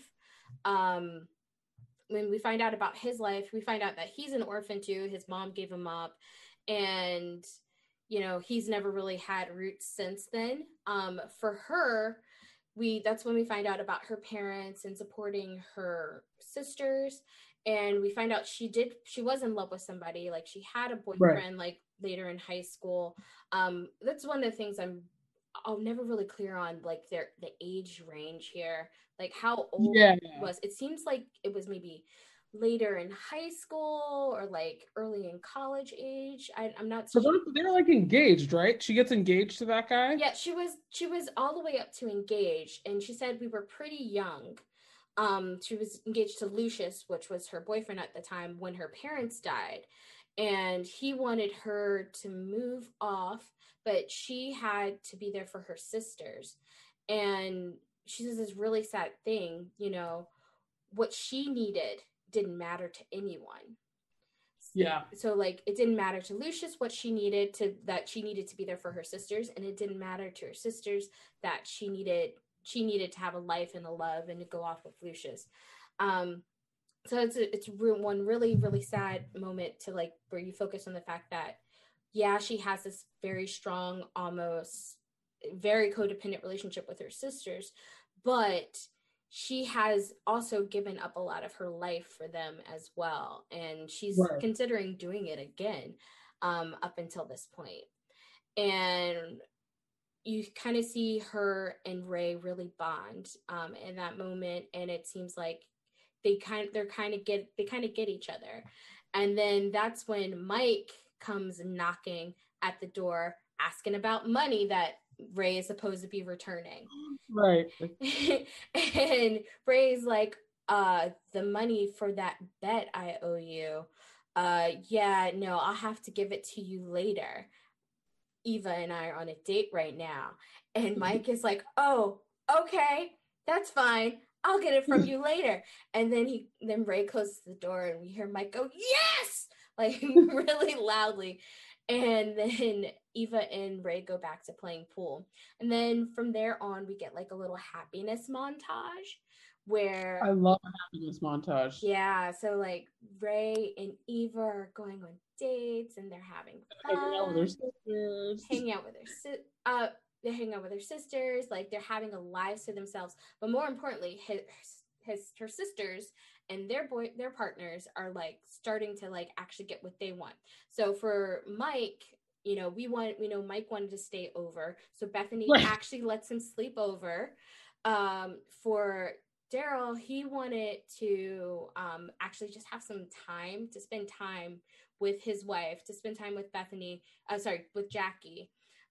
When we find out about his life, we find out that he's an orphan too. His mom gave him up, and he's never really had roots since then. For her, that's when we find out about her parents and supporting her sisters, and we find out she was in love with somebody. Like, she had a boyfriend, like, later in high school. That's one of the things I'm never really clear on, like, the age range here, like how old it was. It seems like it was maybe later in high school or like early in college age. I'm not So sure. they're like engaged, right? She gets engaged to that guy. Yeah, she was all the way up to engaged, and she said we were pretty young. She was engaged to Lucius, which was her boyfriend at the time when her parents died, and he wanted her to move off, but she had to be there for her sisters. And she says this really sad thing, what she needed didn't matter to anyone. Yeah. So like, it didn't matter to Lucius what she needed to be there for her sisters, and it didn't matter to her sisters that she needed to have a life and a love and to go off with Lucius. So it's one really, really sad moment to, like, where you focus on the fact that, yeah, she has this very strong, almost very codependent relationship with her sisters, but she has also given up a lot of her life for them as well. And she's considering doing it again, up until this point. And you kind of see her and Ray really bond in that moment. And it seems like they kind of get each other. And then that's when Mike comes knocking at the door asking about money that Ray is supposed to be returning. Right. And Ray's like, the money for that bet I owe you. Yeah, no, I'll have to give it to you later. Eva and I are on a date right now. And Mike is like, oh, okay, that's fine. I'll get it from you later. And then Ray closes the door and we hear Mike go, yes, like really loudly. And then Eva and Ray go back to playing pool. And then from there on, we get like a little happiness montage where I love a happiness montage. Yeah, so like Ray and Eva are going on dates and they're having fun. Hanging out with their sisters. They're hanging out with their sisters, like they're having a lives to themselves. But more importantly, her sisters and their partners are like starting to like actually get what they want. So for Mike, we know Mike wanted to stay over, so Bethany actually lets him sleep over. For Daryl, he wanted to actually just have some time to spend time with his wife, to spend time with with Jackie.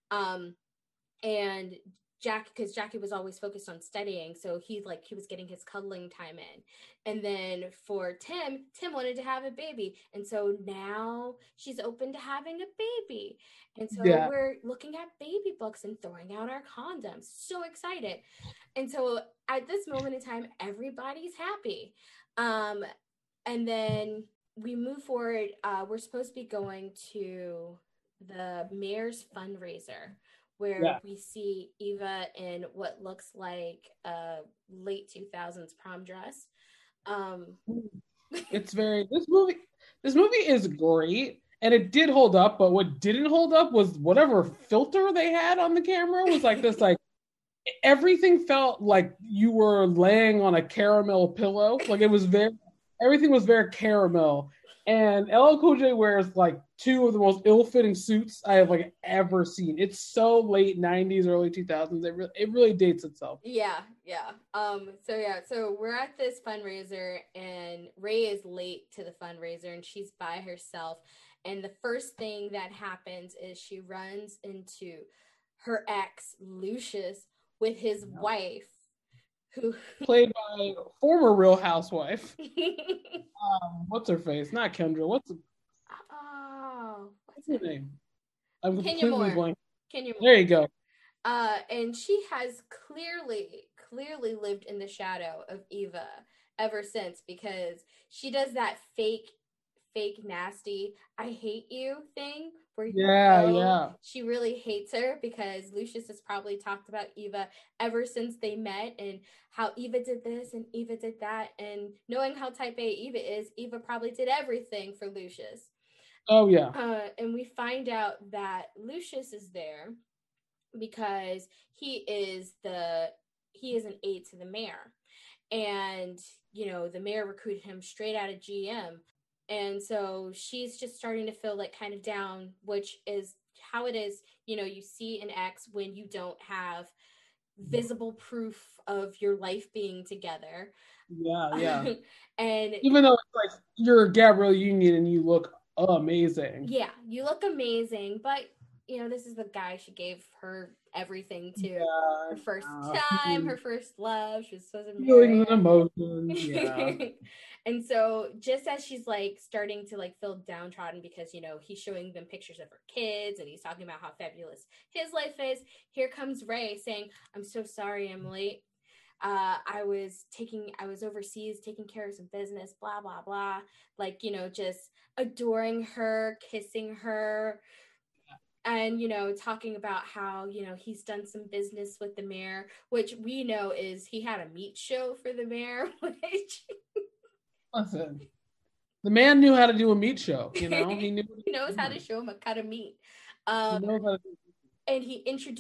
And because Jackie was always focused on studying, so he was getting his cuddling time in. And then for Tim wanted to have a baby, and so now she's open to having a baby. And so we're looking at baby books and throwing out our condoms. So excited. And so at this moment in time, everybody's happy. And then we move forward. We're supposed to be going to the mayor's fundraiser, where we see Eva in what looks like a late 2000s prom dress. It's this movie is great, and it did hold up, but what didn't hold up was whatever filter they had on the camera was like this, like everything felt like you were laying on a caramel pillow. Like everything was very caramel. And LL Cool J wears like two of the most ill-fitting suits I have like ever seen. It's so late 90s, early 2000s. It really dates itself. Yeah. So we're at this fundraiser and Ray is late to the fundraiser and she's by herself. And the first thing that happens is she runs into her ex, Lucius, with his wife, who played by former Real Housewife. What's her face? Not Kendra. oh, What's what's her it? name? I'm Kenya completely Moore. blank. Kenya There Moore. you go. And she has clearly lived in the shadow of Eva ever since because she does that fake nasty I hate you thing where Yeah, yeah. she really hates her because Lucius has probably talked about Eva ever since they met and how Eva did this and Eva did that, and knowing how type A Eva is, Eva probably did everything for Lucius. Oh yeah. And we find out that Lucius is there because he is an aide to the mayor, and the mayor recruited him straight out of GM, and so she's just starting to feel like kind of down, which is how it is. You see an ex when you don't have visible proof of your life being together. Yeah, yeah. And Even though it's like you're Gabrielle Union and you look amazing. yeah, you look amazing, but this is the guy she gave her everything to. Yeah, Her first time, yeah. her first love. She was supposed to marry Feelings and emotions. Yeah. him. And so just as she's like starting to like feel downtrodden because he's showing them pictures of her kids and he's talking about how fabulous his life is, here comes Ray saying, "I'm so sorry, Emily. I was overseas taking care of some business, blah blah blah." Like, just adoring her, kissing her, and talking about how he's done some business with the mayor, which we know is he had a meat show for the mayor, which Listen, the man knew how to do a meat show. He knew what he he knows was how to doing. show him a cut of meat. He um knows how to do. and he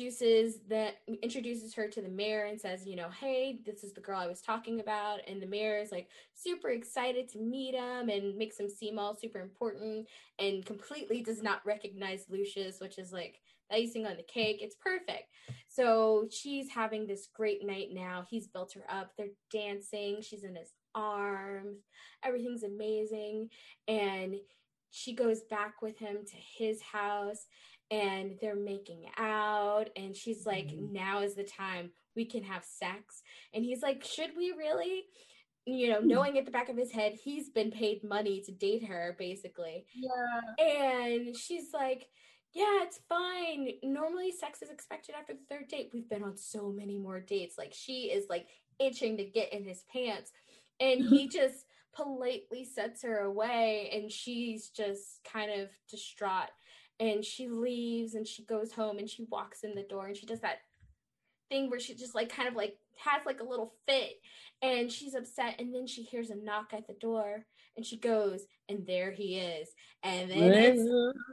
introduces her to the mayor and says, "Hey, this is the girl I was talking about." And the mayor is like super excited to meet him and makes him seem all super important, and completely does not recognize Lucius, which is like the icing on the cake. It's perfect. So she's having this great night now. He's built her up. They're dancing. She's in his arms. Everything's amazing. And she goes back with him to his house, and they're making out, and she's like, Mhm. "Now is the time we can have sex." And he's like, "Should we really?" Knowing at the back of his head he's been paid money to date her, basically. Yeah. And she's like, "Yeah, it's fine. Normally sex is expected after the third date. We've been on so many more dates." Like, she is like itching to get in his pants, and he just politely sets her away, and she's just kind of distraught, and she leaves and she goes home and she walks in the door and she does that thing where she just like kind of like has like a little fit, and she's upset, and then she hears a knock at the door, and she goes, and there he is, and then it's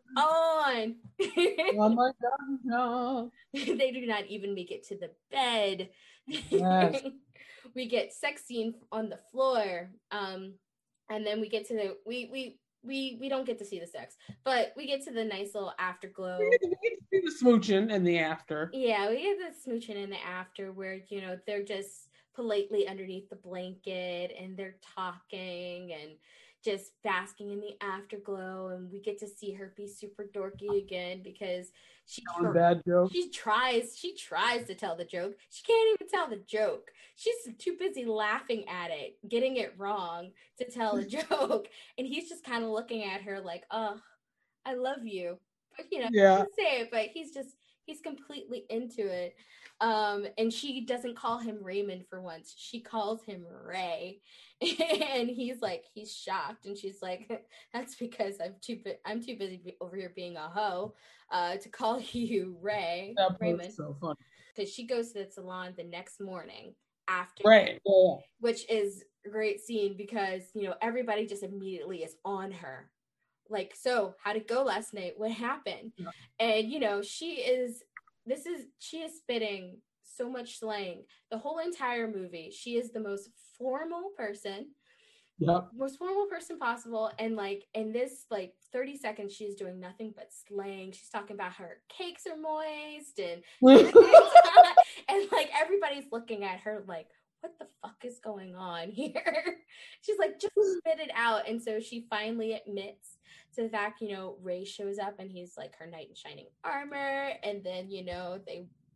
on. Oh my God, no. They do not even make it to the bed. Yes. We get sex scene on the floor, and then we get to the we don't get to see the sex, but we get to the nice little afterglow. We get to see the smooching and the after. Yeah, we get the smooching in the after where they're just politely underneath the blanket and they're talking and just basking in the afterglow, and we get to see her be super dorky again because she Telling bad jokes. she tries to tell the joke. She can't even tell the joke. She's too busy laughing at it, getting it wrong to tell a joke, and he's just kind of looking at her like, "Oh, I love you." But he Yeah. doesn't say it, but he's completely into it. And she doesn't call him Raymond for once. She calls him Ray. And he's shocked, and she's like, "That's because I'm too busy over here being a hoe to call you That part's Raymond." so funny. Because she goes to the salon the next morning after, Right. Yeah. which is a great scene because everybody just immediately is on her, like, "So how'd it go last night? What happened?" Yeah. And she is spitting so much slang the whole entire movie. She is the Yep. most formal person possible, and like in this like 30 seconds she's doing nothing but slang. She's talking about her cakes are moist, and and like everybody's looking at her like, "What the fuck is going on here?" She's like, "Just spit it out." And so she finally admits to the fact, Ray shows up and he's like her knight in shining armor, and then they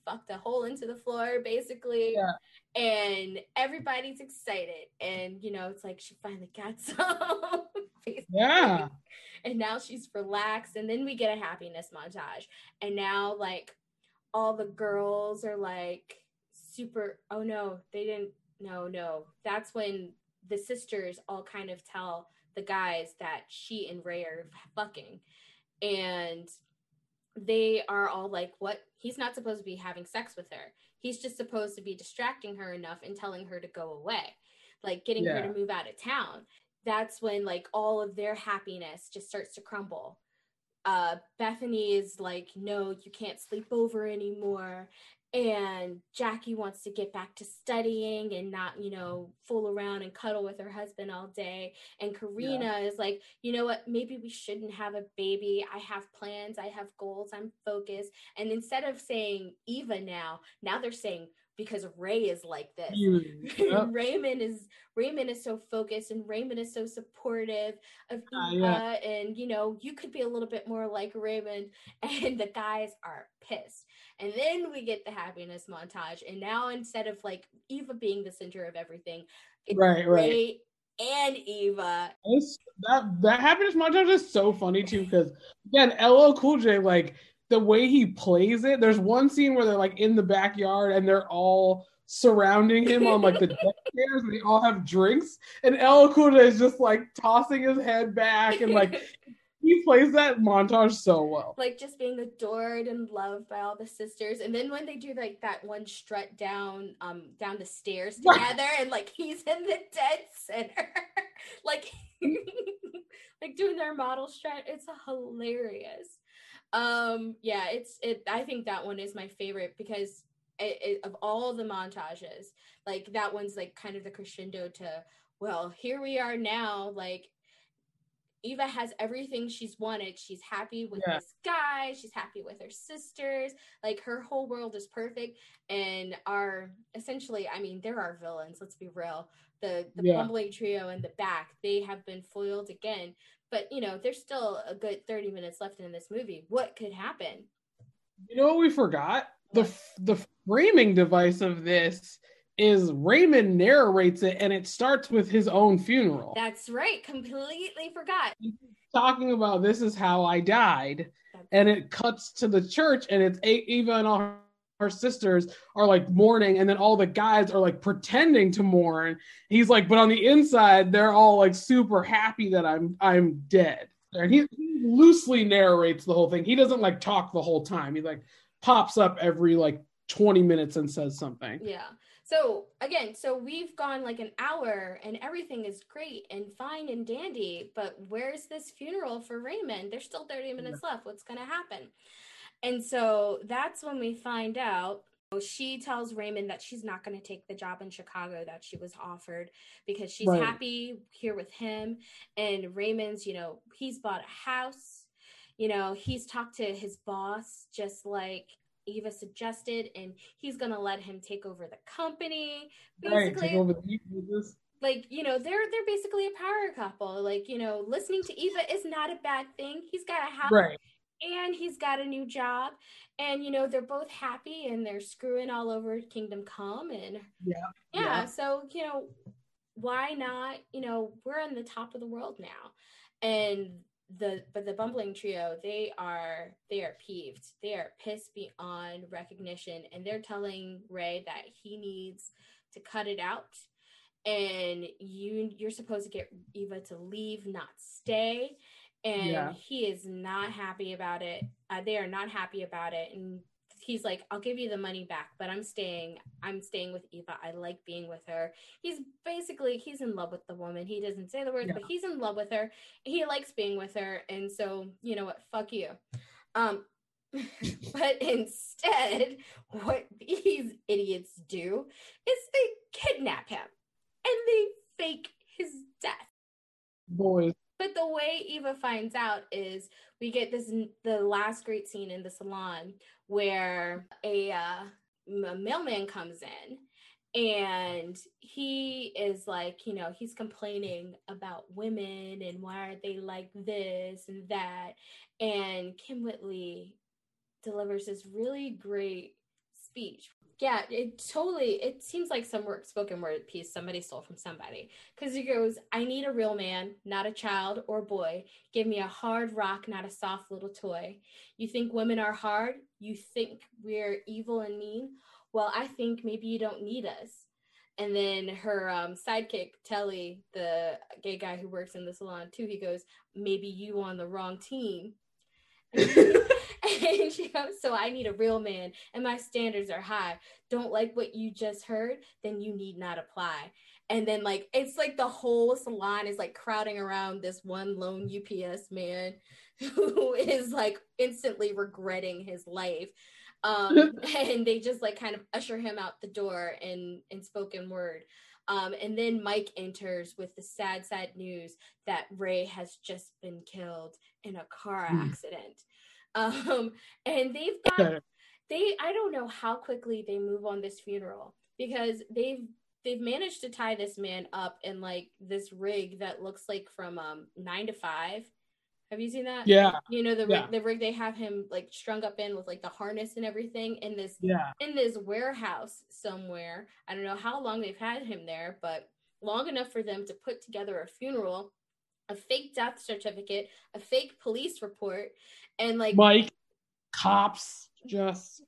fucked a hole into the floor, basically. Yeah. And everybody's excited. And, it's like she finally got some, basically. Yeah. And now she's relaxed. And then we get a happiness montage. And now, like, all the girls are like super, oh no, they didn't, no. That's when the sisters all kind of tell the guys that she and Ray are fucking. And they are all like, what? He's not supposed to be having sex with her. He's just supposed to be distracting her enough and telling her to go away, like getting her to move out of town. That's when like all of their happiness just starts to crumble. Bethany is like, no, you can't sleep over anymore. And Jackie wants to get back to studying and not, fool around and cuddle with her husband all day. And Karina is like, you know what? Maybe we shouldn't have a baby. I have plans. I have goals. I'm focused. And instead of saying Eva now they're saying, because Ray is like this. Yep. Raymond is so focused, and Raymond is so supportive of Eva. And you could be a little bit more like Raymond. And the guys are pissed. And then we get the happiness montage. And now instead of like Eva being the center of everything, it's Ray and Eva. That happiness montage is so funny too, because again, LL Cool J, like the way he plays it, there's one scene where they're like in the backyard and they're all surrounding him on like the deck chairs, and they all have drinks, and LL Cool J is just like tossing his head back, and like he plays that montage so well, like just being adored and loved by all the sisters. And then when they do like that one strut down the stairs together, and like he's in the dead center, like like doing their model strut, it's hilarious. I think that one is my favorite, because of all the montages, like that one's like kind of the crescendo to, well, here we are now, like Eva has everything she's wanted. She's happy with this guy. She's happy with her sisters. Like her whole world is perfect. And they're our villains. Let's be real. The bumbling trio in the back, they have been foiled again. But, there's still a good 30 minutes left in this movie. What could happen? You know what we forgot? The framing device of this is Raymond narrates it, and it starts with his own funeral. That's right. Completely forgot. He's talking about, this is how I died. And it cuts to the church, and it's Eva and all her sisters are like mourning, and then all the guys are like pretending to mourn. He's like, but on the inside, they're all like super happy that I'm dead. And he loosely narrates the whole thing. He doesn't like talk the whole time. He like pops up every like 20 minutes and says something. Yeah. So again, we've gone like an hour and everything is great and fine and dandy, but where's this funeral for Raymond? There's still 30 minutes left. What's going to happen? And so that's when we find out. She tells Raymond that she's not going to take the job in Chicago that she was offered, because she's happy here with him. And Raymond's, he's bought a house, he's talked to his boss, just like Eva suggested, and he's going to let him take over the company. Basically, take over the business. Like, they're basically a power couple. Like, listening to Eva is not a bad thing. He's got a house. And he's got a new job, and they're both happy, and they're screwing all over Kingdom Come, and so why not? We're on the top of the world now, and the bumbling trio, they are peeved, they are pissed beyond recognition, and they're telling Ray that he needs to cut it out, and you're supposed to get Eva to leave, not stay. And he is not happy about it. They are not happy about it. And he's like, I'll give you the money back, but I'm staying with Eva. I like being with her. He's in love with the woman. He doesn't say the words, but he's in love with her. He likes being with her. And so, you know what? Fuck you. But instead, what these idiots do is they kidnap him and they fake his death. Boys. But the way Eva finds out is we get the last great scene in the salon where a mailman comes in, and he is like, he's complaining about women and why are they like this and that. And Kym Whitley delivers this really great speech. Yeah, it seems like some spoken word piece somebody stole from somebody. Because he goes, I need a real man, not a child or boy. Give me a hard rock, not a soft little toy. You think women are hard? You think we're evil and mean? Well, I think maybe you don't need us. And then her sidekick, Telly, the gay guy who works in the salon too, he goes, maybe you on the wrong team. And she goes, so I need a real man and my standards are high. Don't like what you just heard? Then you need not apply. And then like, it's like the whole salon is like crowding around this one lone UPS man who is like instantly regretting his life. And they just like kind of usher him out the door in spoken word. And then Mike enters with the sad news that Ray has just been killed in a car accident. And they've got I don't know how quickly they move on this funeral, because they've managed to tie this man up in like this rig that looks like from 9 to 5. Have you seen that? Yeah. You know, the rig they have him like strung up in with like the harness and everything in this warehouse somewhere. I don't know how long they've had him there, but long enough for them to put together a funeral, a fake death certificate, a fake police report, and like Mike, cops, just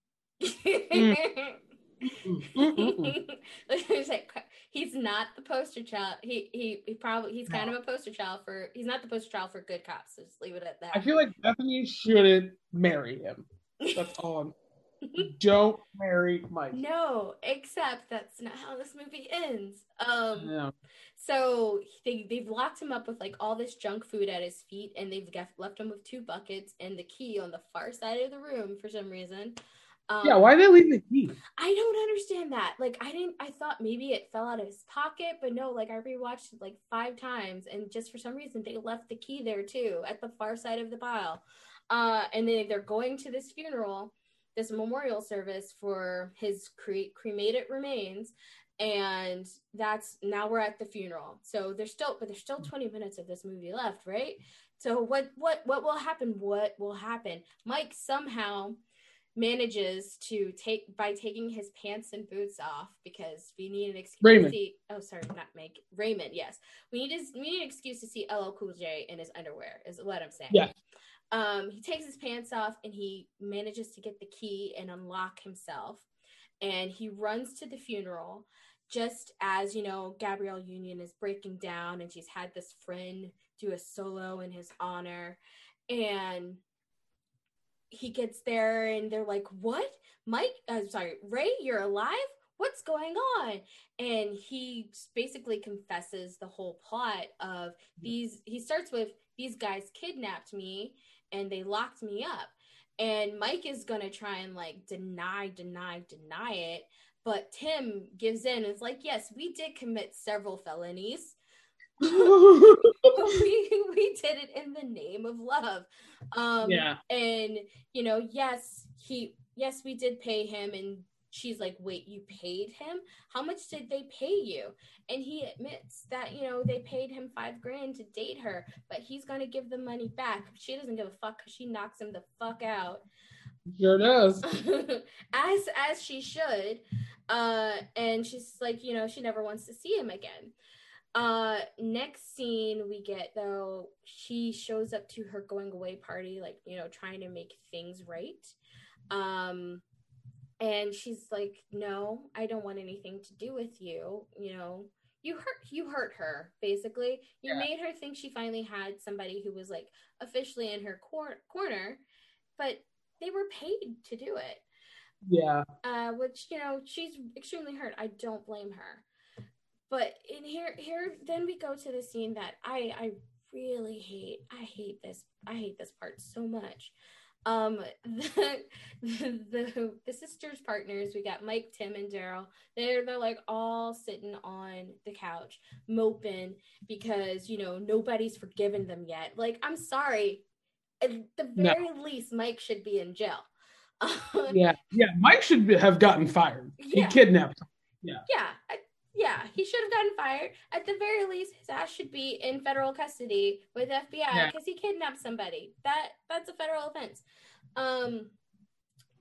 he's not the poster child. He's kind of a poster child for. He's not the poster child for good cops. So just leave it at that. I feel like Bethany shouldn't marry him. That's all. Don't marry Mike. No, except that's not how this movie ends. No. So they've locked him up with like all this junk food at his feet, and they've left him with 2 buckets and the key on the far side of the room for some reason. Why did they leave the key? I don't understand that. Like, I thought maybe it fell out of his pocket, but no, like I rewatched it like 5 times, and just for some reason they left the key there too, at the far side of the pile. And then they're going to this funeral, this memorial service for his cremated remains, and now we're at the funeral. So there's still 20 minutes of this movie left, right? So what will happen? What will happen? Mike somehow manages to by taking his pants and boots off, because we need an excuse Raymond. to see, Raymond, yes. We need an excuse to see LL Cool J in his underwear, is what I'm saying. Yeah. He takes his pants off and he manages to get the key and unlock himself. And he runs to the funeral just as, Gabrielle Union is breaking down, and she's had this friend do a solo in his honor. And he gets there and they're like, what? Ray, you're alive? What's going on? And he basically confesses the whole plot of he starts with, these guys kidnapped me and they locked me up. And Mike is going to try and like deny it. But Tim gives in and is like, yes, we did commit several felonies. we did it in the name of love. And yes, we did pay him. And she's like, wait, you paid him? How much did they pay you? And he admits that, they paid him $5,000 to date her, but he's going to give the money back. She doesn't give a fuck because she knocks him the fuck out. Sure does. as she should. And she's like, she never wants to see him again. Next scene we get, though, she shows up to her going away party, like, trying to make things right. And she's like, no, I don't want anything to do with you. You hurt her, basically. You made her think she finally had somebody who was like officially in her corner, but they were paid to do it. Yeah. Which, she's extremely hurt. I don't blame her. But in here, then we go to the scene that I really hate. I hate this part so much. The sisters partners, we got Mike, Tim, and Daryl. They're like all sitting on the couch moping because nobody's forgiven them yet. Like, I'm sorry, at the very least Mike should be in jail. Mike should have gotten fired. He kidnapped him. He should have gotten fired. At the very least, his ass should be in federal custody with FBI because he kidnapped somebody. That's a federal offense.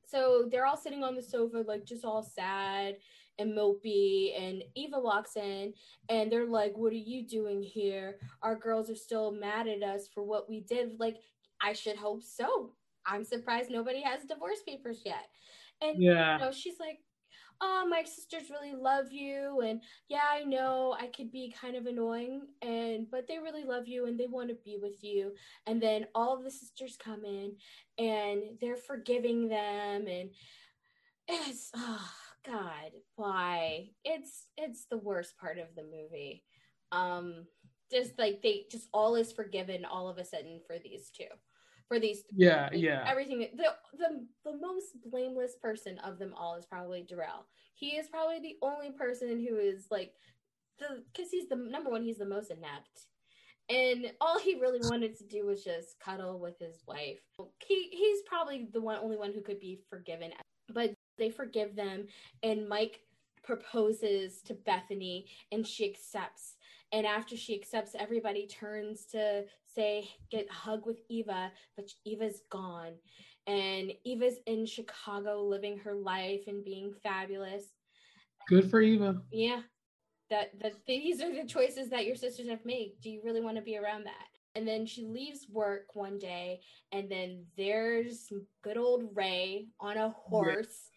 So they're all sitting on the sofa, like just all sad and mopey. And Eva walks in and they're like, "What are you doing here? Our girls are still mad at us for what we did." Like, I should hope so. I'm surprised nobody has divorce papers yet. And, Yeah. she's like, "Oh, my sisters really love you, and yeah, I know I could be kind of annoying, but they really love you and they want to be with you." And then all of the sisters come in and they're forgiving them, and it's, oh God, why? It's the worst part of the movie. Um, just like they just all is forgiven all of a sudden for these two, for these Yeah, three. yeah. Everything. The most blameless person of them all is probably Darrell. He is probably the only person who is like because he's the number one. He's the most inept. And all he really wanted to do was just cuddle with his wife. He's probably the only one who could be forgiven. But they forgive them, and Mike proposes to Bethany, and she accepts. And after she accepts, everybody turns to say get a hug with Eva, but Eva's gone, and Eva's in Chicago living her life and being fabulous. Good for Eva. Yeah, that these are the choices that your sisters have made. Do you really want to be around that? And then she leaves work one day, and then there's good old Ray on a horse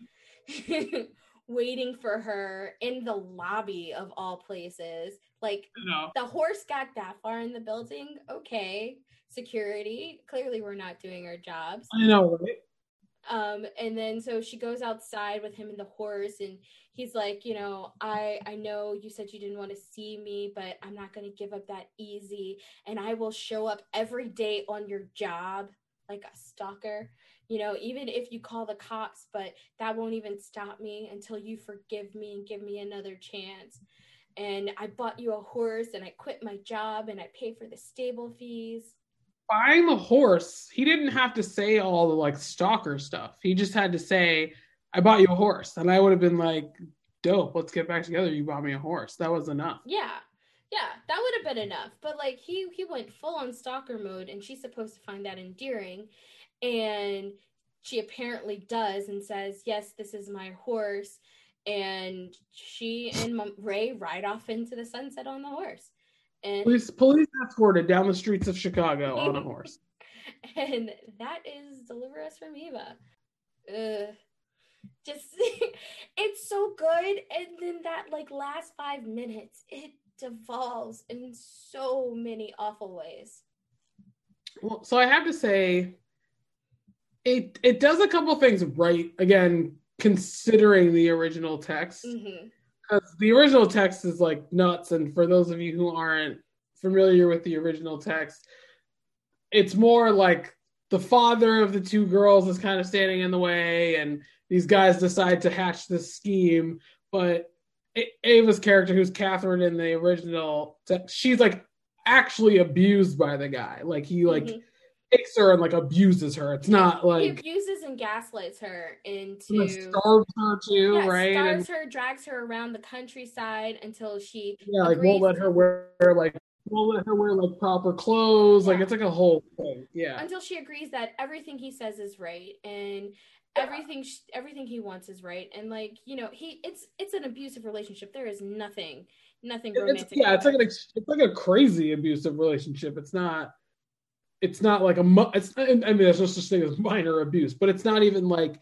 waiting for her in the lobby of all places. Like, the horse got that far in the building. Okay, security. Clearly, we're not doing our jobs. I know, right? And then so she goes outside with him and the horse, and he's like, I know you said you didn't want to see me, but I'm not going to give up that easy, and I will show up every day on your job like a stalker, even if you call the cops, but that won't even stop me until you forgive me and give me another chance. And I bought you a horse, and I quit my job, and I pay for the stable fees. Buying the horse, he didn't have to say all the like stalker stuff. He just had to say, "I bought you a horse," and I would have been like, "Dope, let's get back together. You bought me a horse." That was enough. Yeah, that would have been enough. But like he went full on stalker mode, and she's supposed to find that endearing, and she apparently does, and says, "Yes, this is my horse." And she and Ray ride off into the sunset on the horse. And Police escorted down the streets of Chicago on a horse. And that is Deliver Us from Eva. Just it's so good, and then that like last 5 minutes, it devolves in so many awful ways. Well, so I have to say, it does a couple things right. Again, considering the original text. Mm-hmm. Because the original text is like nuts, and for those of you who aren't familiar with the original text, it's more like the father of the two girls is kind of standing in the way, and these guys decide to hatch this scheme. But Ava's character, who's Catherine in the original, she's like actually abused by the guy. Like he takes her and like abuses her. It's not like he abuses and gaslights her into like, starves her too, yeah, right? Starves her, drags her around the countryside until she like won't let her wear proper clothes. Yeah. Like it's like a whole thing. Yeah. Until she agrees that everything he says is right, and everything he wants is right, and like it's an abusive relationship. There is nothing romantic. It's like a crazy abusive relationship. It's not like I mean, there's no such thing as minor abuse, but it's not even like,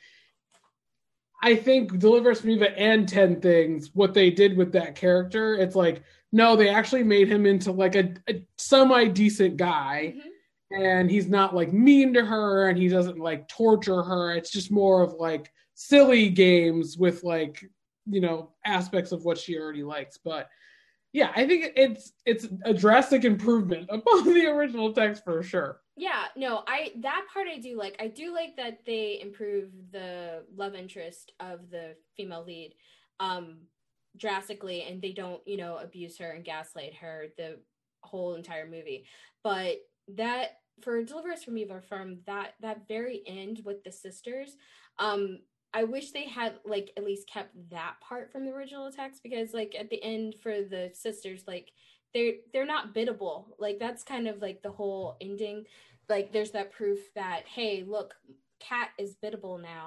I think Deliver Us from Eva and 10 Things, what they did with that character, it's like, no, they actually made him into like a semi-decent guy. Mm-hmm. And he's not like mean to her, and he doesn't like torture her. It's just more of like silly games with like, aspects of what she already likes. But yeah, I think it's a drastic improvement above the original text for sure. Yeah, no, that part I do like. I do like that they improve the love interest of the female lead drastically, and they don't, abuse her and gaslight her the whole entire movie. But that for Deliver Us from Eva, from that very end with the sisters, I wish they had like at least kept that part from the original text, because like at the end for the sisters, like they're not biddable. Like that's kind of like the whole ending. Like there's that proof that, hey, look, Kat is biddable now,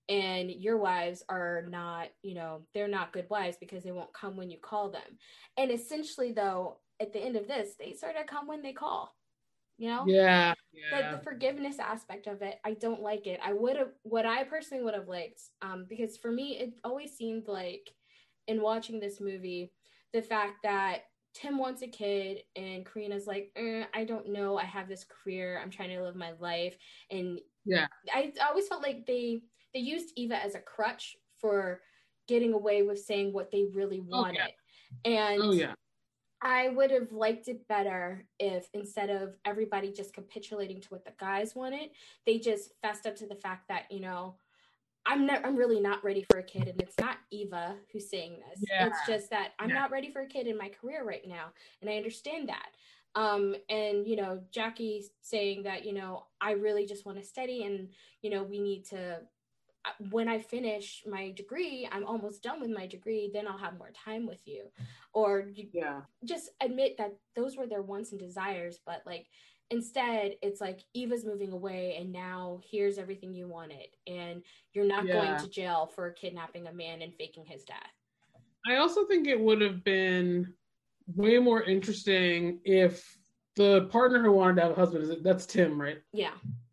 and your wives are not, you know, they're not good wives because they won't come when you call them. And essentially, though, at the end of this, they sort of come when they call, you know? Yeah, The yeah, forgiveness aspect of it, I don't like it. I would have, what I personally would have liked, because for me, it always seemed like in watching this movie, the fact that Tim wants a kid and Karina's like, I don't know, I have this career, I'm trying to live my life, and yeah. I always felt like they used Eva as a crutch for getting away with saying what they really Oh yeah, wanted. And oh yeah, I would have liked it better if instead of everybody just capitulating to what the guys wanted, they just fessed up to the fact that, you know, I'm really not ready for a kid, and it's not Eva who's saying this. yeah, It's just that I'm yeah. not ready for a kid in my career right now, and I understand that. And you know, Jackie saying that, you know, I really just want to study, and you know, we need to, when I finish my degree, I'm almost done with my degree, then I'll have more time with you. Or you Yeah. just admit that those were their wants and desires, but like instead it's like Eva's moving away and now here's everything you wanted, and you're not going Yeah. to jail for kidnapping a man and faking his death. I also think it would have been way more interesting if the partner who wanted to have a husband that's Tim, right? Yeah.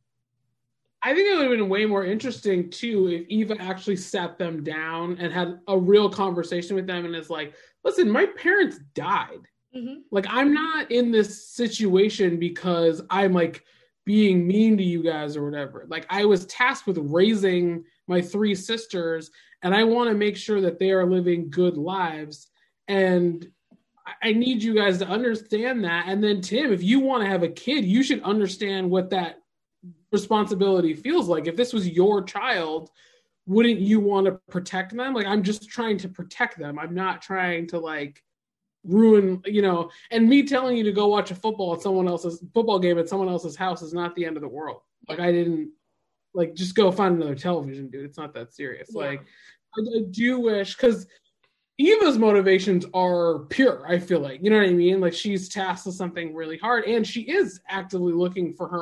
I think it would have been way more interesting too if Eva actually sat them down and had a real conversation with them and is like, listen, my parents died. Mm-hmm. Like, I'm not in this situation because I'm like being mean to you guys or whatever. Like, I was tasked with raising my three sisters, and I want to make sure that they are living good lives. And I need you guys to understand that. And then, Tim, if you want to have a kid, you should understand what that responsibility feels like. If this was your child, wouldn't you want to protect them? Like, I'm just trying to protect them. I'm not trying to like ruin, you know, and me telling you to go watch a football game at someone else's house is not the end of the world. Yeah. Like, I didn't like just go find another television, dude. It's not that serious. Yeah. Like, I do wish, because Eva's motivations are pure, I feel like. You know what I mean? Like, she's tasked with something really hard, and she is actively looking for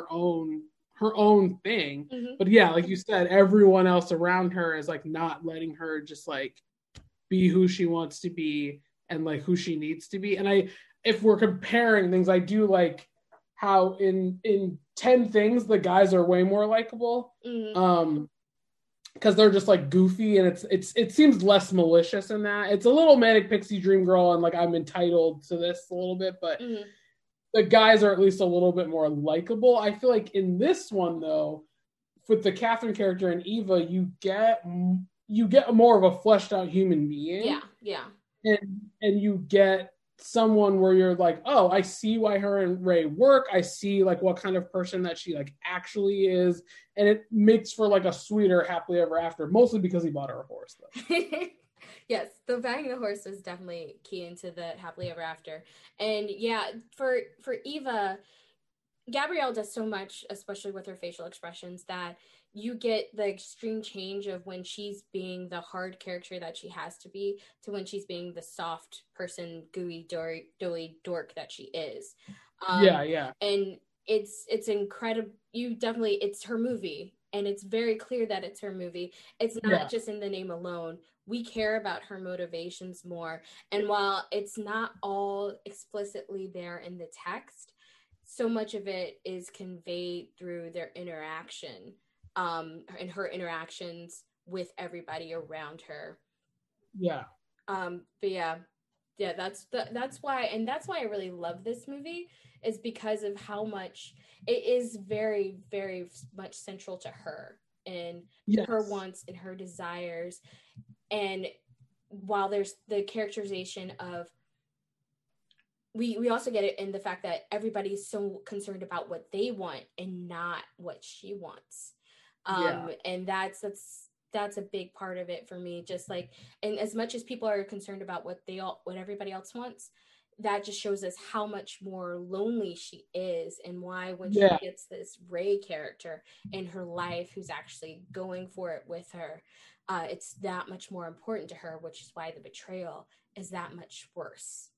her own thing. Mm-hmm. But yeah, like you said, everyone else around her is like not letting her just like be who she wants to be and like who she needs to be. And if we're comparing things, I do like how in 10 Things the guys are way more likable. Mm-hmm. Because they're just like goofy, and it seems less malicious in that. It's a little manic pixie dream girl, and like I'm entitled to this a little bit, but Mm-hmm. the guys are at least a little bit more likable. I feel like in this one though, with the Catherine character and Eva, you get more of a fleshed out human being. Yeah. Yeah. And you get someone where you're like, oh, I see why her and Ray work. I see like what kind of person that she like actually is, and it makes for like a sweeter happily ever after. Mostly because he bought her a horse, though. Yes, the buying the horse was definitely key into the happily ever after. And yeah, for Eva, Gabrielle does so much, especially with her facial expressions, that you get the extreme change of when she's being the hard character that she has to be to when she's being the soft person, gooey, doughy dork that she is. Yeah. And it's incredible. It's her movie, and it's very clear that it's her movie. It's not just in the name alone. We care about her motivations more. And while it's not all explicitly there in the text, so much of it is conveyed through their interaction, and her interactions with everybody around her. Yeah. But yeah, that's why I really love this movie, is because of how much it is very, very much central to her and her wants and her desires. And while there's the characterization of, we also get it in the fact that everybody's so concerned about what they want and not what she wants. And that's a big part of it for me. Just like, and as much as people are concerned about what everybody else wants, that just shows us how much more lonely she is, and why when she gets this Ray character in her life who's actually going for it with her, it's that much more important to her, which is why the betrayal is that much worse.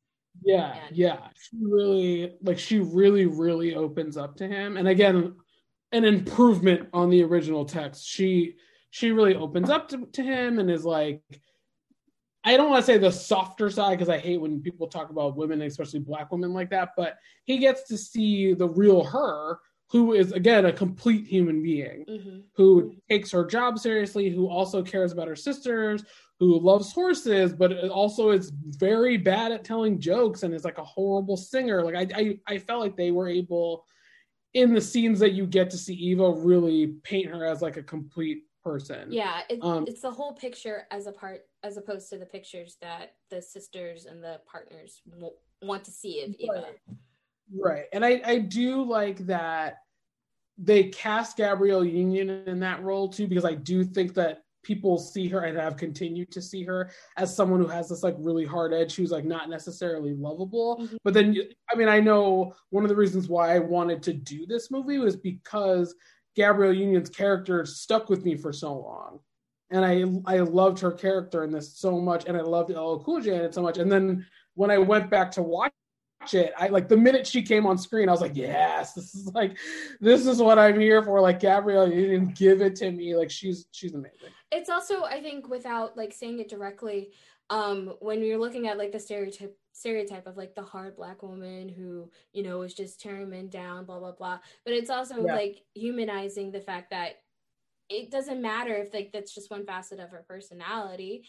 She really opens up to him. And again, an improvement on the original text. she really opens up to him and is like, I don't want to say the softer side because I hate when people talk about women, especially Black women, like that. But he gets to see the real her, who is, again, a complete human being, who takes her job seriously, who also cares about her sisters, who loves horses, but also is very bad at telling jokes and is like a horrible singer. Like I felt like they were able, in the scenes that you get to see Evo, really paint her as like a complete person. Yeah, it's the whole picture as opposed to the pictures that the sisters and the partners want to see of Eva. Right. And I do like that they cast Gabrielle Union in that role too, because I do think that people see her and have continued to see her as someone who has this like really hard edge, who's like not necessarily lovable. But then, I mean, I know one of the reasons why I wanted to do this movie was because Gabrielle Union's character stuck with me for so long. And I loved her character in this so much, and I loved LL Cool J in it so much. And then when I went back to watch it, I like the minute she came on screen, I was like, yes, this is what I'm here for. Like, Gabrielle Union, give it to me. Like, she's amazing. It's also, I think, without like saying it directly, when you're looking at like the stereotype of like the hard Black woman who, you know, is just tearing men down, blah blah blah. But it's also like humanizing the fact that it doesn't matter if like that's just one facet of her personality.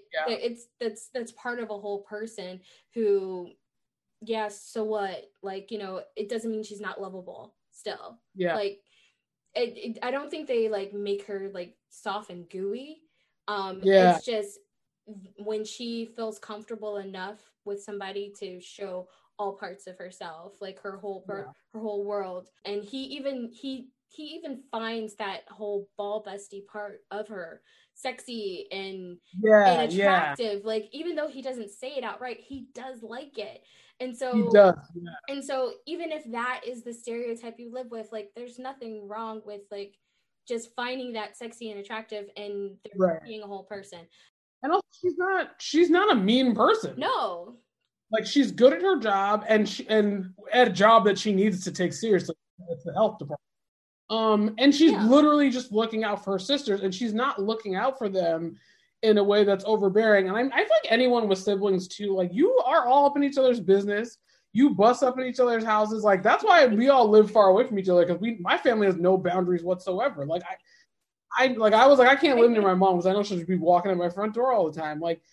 That's part of a whole person who, so what? Like, you know, it doesn't mean she's not lovable still. Yeah. Like, I don't think they like make her like soft and gooey. It's just when she feels comfortable enough with somebody to show all parts of herself, like her whole world. And he even finds that whole ball busty part of her sexy and attractive. Like, even though he doesn't say it outright, he does like it. And so he does. And so even if that is the stereotype you live with, like, there's nothing wrong with like just finding that sexy and attractive and being a whole person. And also, she's not a mean person. No. Like, she's good at her job, and at a job that she needs to take seriously. It's the health department. And she's literally just looking out for her sisters, and she's not looking out for them in a way that's overbearing. And I feel like anyone with siblings too, like, you are all up in each other's business. You bust up in each other's houses. Like, that's why we all live far away from each other, because my family has no boundaries whatsoever. Like, I was like, I can't live near my mom because I know she'll just be walking at my front door all the time. Like,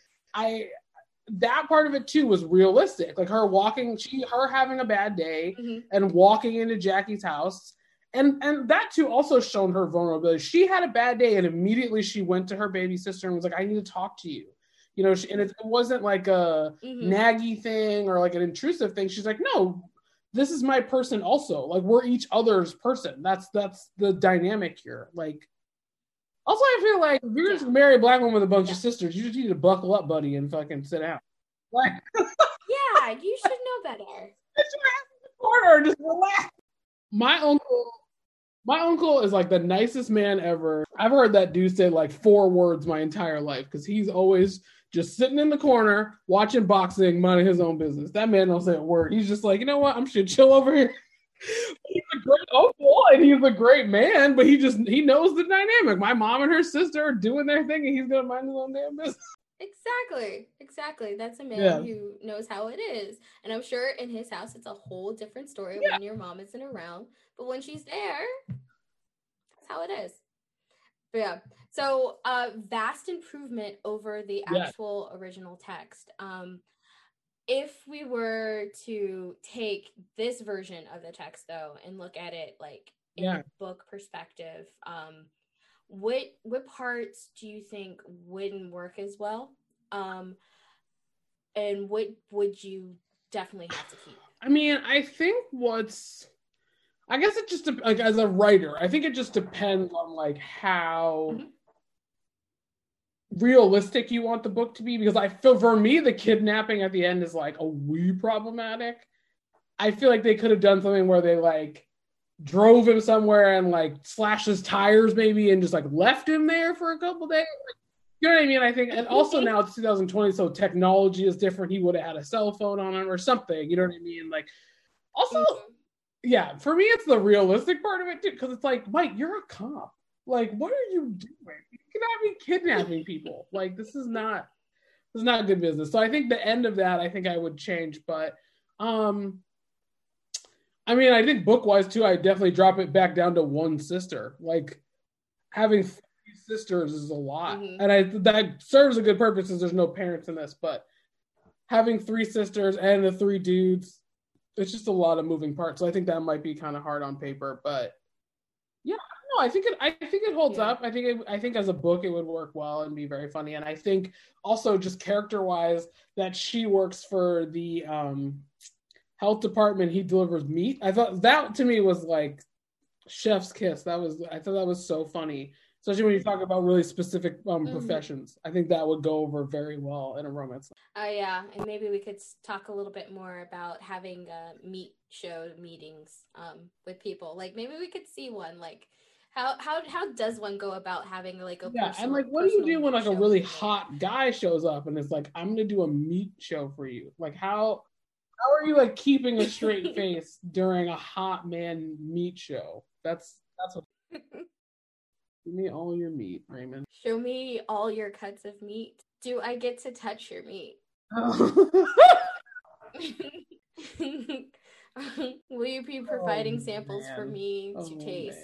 that part of it too was realistic. Like, her having a bad day and walking into Jackie's house. And that too also shown her vulnerability. She had a bad day, and immediately she went to her baby sister and was like, I need to talk to you. You know, and it wasn't like a naggy thing or like an intrusive thing. She's like, no, this is my person also. Like, we're each other's person. That's the dynamic here. Like, also, I feel like if you're just marry a Black woman with a bunch of sisters, you just need to buckle up, buddy, and fucking sit down. Like, yeah, you should know better. Sit your ass in the corner and just relax. My uncle is like the nicest man ever. I've heard that dude say like 4 words my entire life, because he's always just sitting in the corner watching boxing, minding his own business. That man don't say a word. He's just like, you know what? I'm just chill over here. He's a great uncle and he's a great man, but he knows the dynamic. My mom and her sister are doing their thing, and he's gonna mind his own damn business. Exactly. That's a man who knows how it is. And I'm sure in his house it's a whole different story when your mom isn't around. But when she's there, that's how it is. But yeah. So vast improvement over the actual original text. If we were to take this version of the text though and look at it like in a book perspective, what parts do you think wouldn't work as well? And what would you definitely have to keep? I mean, I think I guess it just, like, as a writer, I think it just depends on like how realistic you want the book to be, because I feel for me the kidnapping at the end is like a wee problematic. I feel like they could have done something where they like drove him somewhere and like slashed his tires maybe and just like left him there for a couple days. Like, you know what I mean? I think, and also now it's 2020, so technology is different. He would have had a cell phone on him or something. You know what I mean? Like, also, for me, it's the realistic part of it too, because it's like, Mike, you're a cop. Like, what are you doing? cannot be kidnapping people. Like, this is not good business. So I think the end of that, I think I would change. But I mean, I think book-wise, too, I definitely drop it back down to one sister. Like, having 3 sisters is a lot. Mm-hmm. And that serves a good purpose because there's no parents in this. But having 3 sisters and the 3 dudes, it's just a lot of moving parts. So I think that might be kind of hard on paper. But, yeah, no, I think it holds up. I think as a book, it would work well and be very funny. And I think also just character-wise that she works for the health department, he delivers meat. I thought that to me was like chef's kiss. I thought that was so funny, especially when you talk about really specific professions. I think that would go over very well in a romance. Yeah, and maybe we could talk a little bit more about having meat show meetings with people. Like, maybe we could see one. Like, how does one go about having like a and like, what do you do when like a really hot guy shows up and it's like, I'm gonna do a meat show for you? Like, how are you like keeping a straight face during a hot man meat show? That's what. Give me all your meat, Raymond. Show me all your cuts of meat. Do I get to touch your meat? Will you be providing samples for me to taste?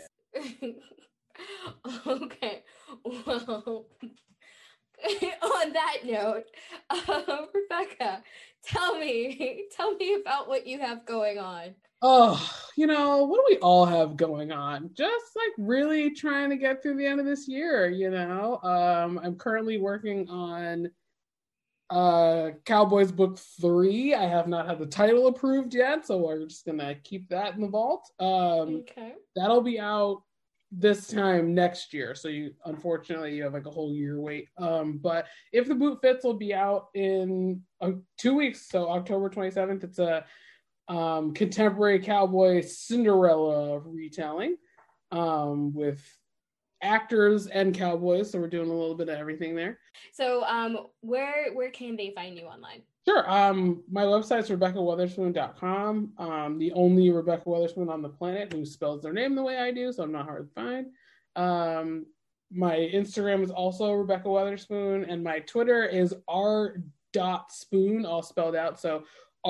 Okay. Well, on that note, Rebecca, tell me about what you have going on. Oh, what do we all have going on? Just like really trying to get through the end of this year, I'm currently working on Cowboys book 3. I have not had the title approved yet, so we're just gonna keep that in the vault. Okay. That'll be out this time next year, so unfortunately you have like a whole year wait. But If the Boot Fits will be out in 2 weeks, so October 27th. It's a contemporary cowboy Cinderella retelling with actors and cowboys, so we're doing a little bit of everything there. So where can they find you online? Sure. My website's RebeccaWeatherspoon.com. The only Rebecca Weatherspoon on the planet who spells their name the way I do, so I'm not hard to find. My Instagram is also Rebecca Weatherspoon, and my Twitter is r.spoon, all spelled out, so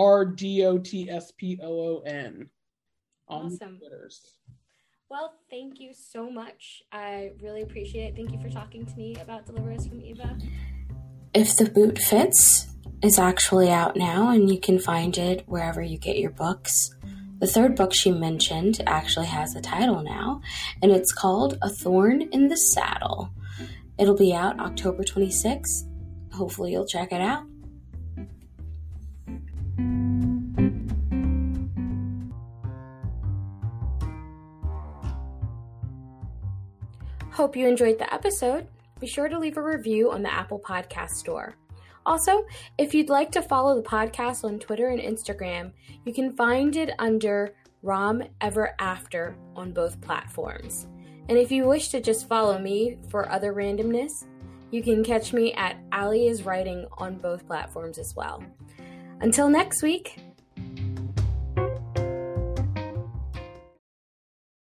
RDOTSPOON on Awesome. Twitters. Well, thank you so much. I really appreciate it. Thank you for talking to me about Deliver Us from Eva. If the Boot Fits is actually out now, and you can find it wherever you get your books. The 3rd book she mentioned actually has a title now, and it's called A Thorn in the Saddle. It'll be out October 26th. Hopefully you'll check it out. Hope you enjoyed the episode. Be sure to leave a review on the Apple Podcast Store. Also, if you'd like to follow the podcast on Twitter and Instagram, you can find it under Rom Ever After on both platforms. And if you wish to just follow me for other randomness, you can catch me at Ali is Writing on both platforms as well. Until next week,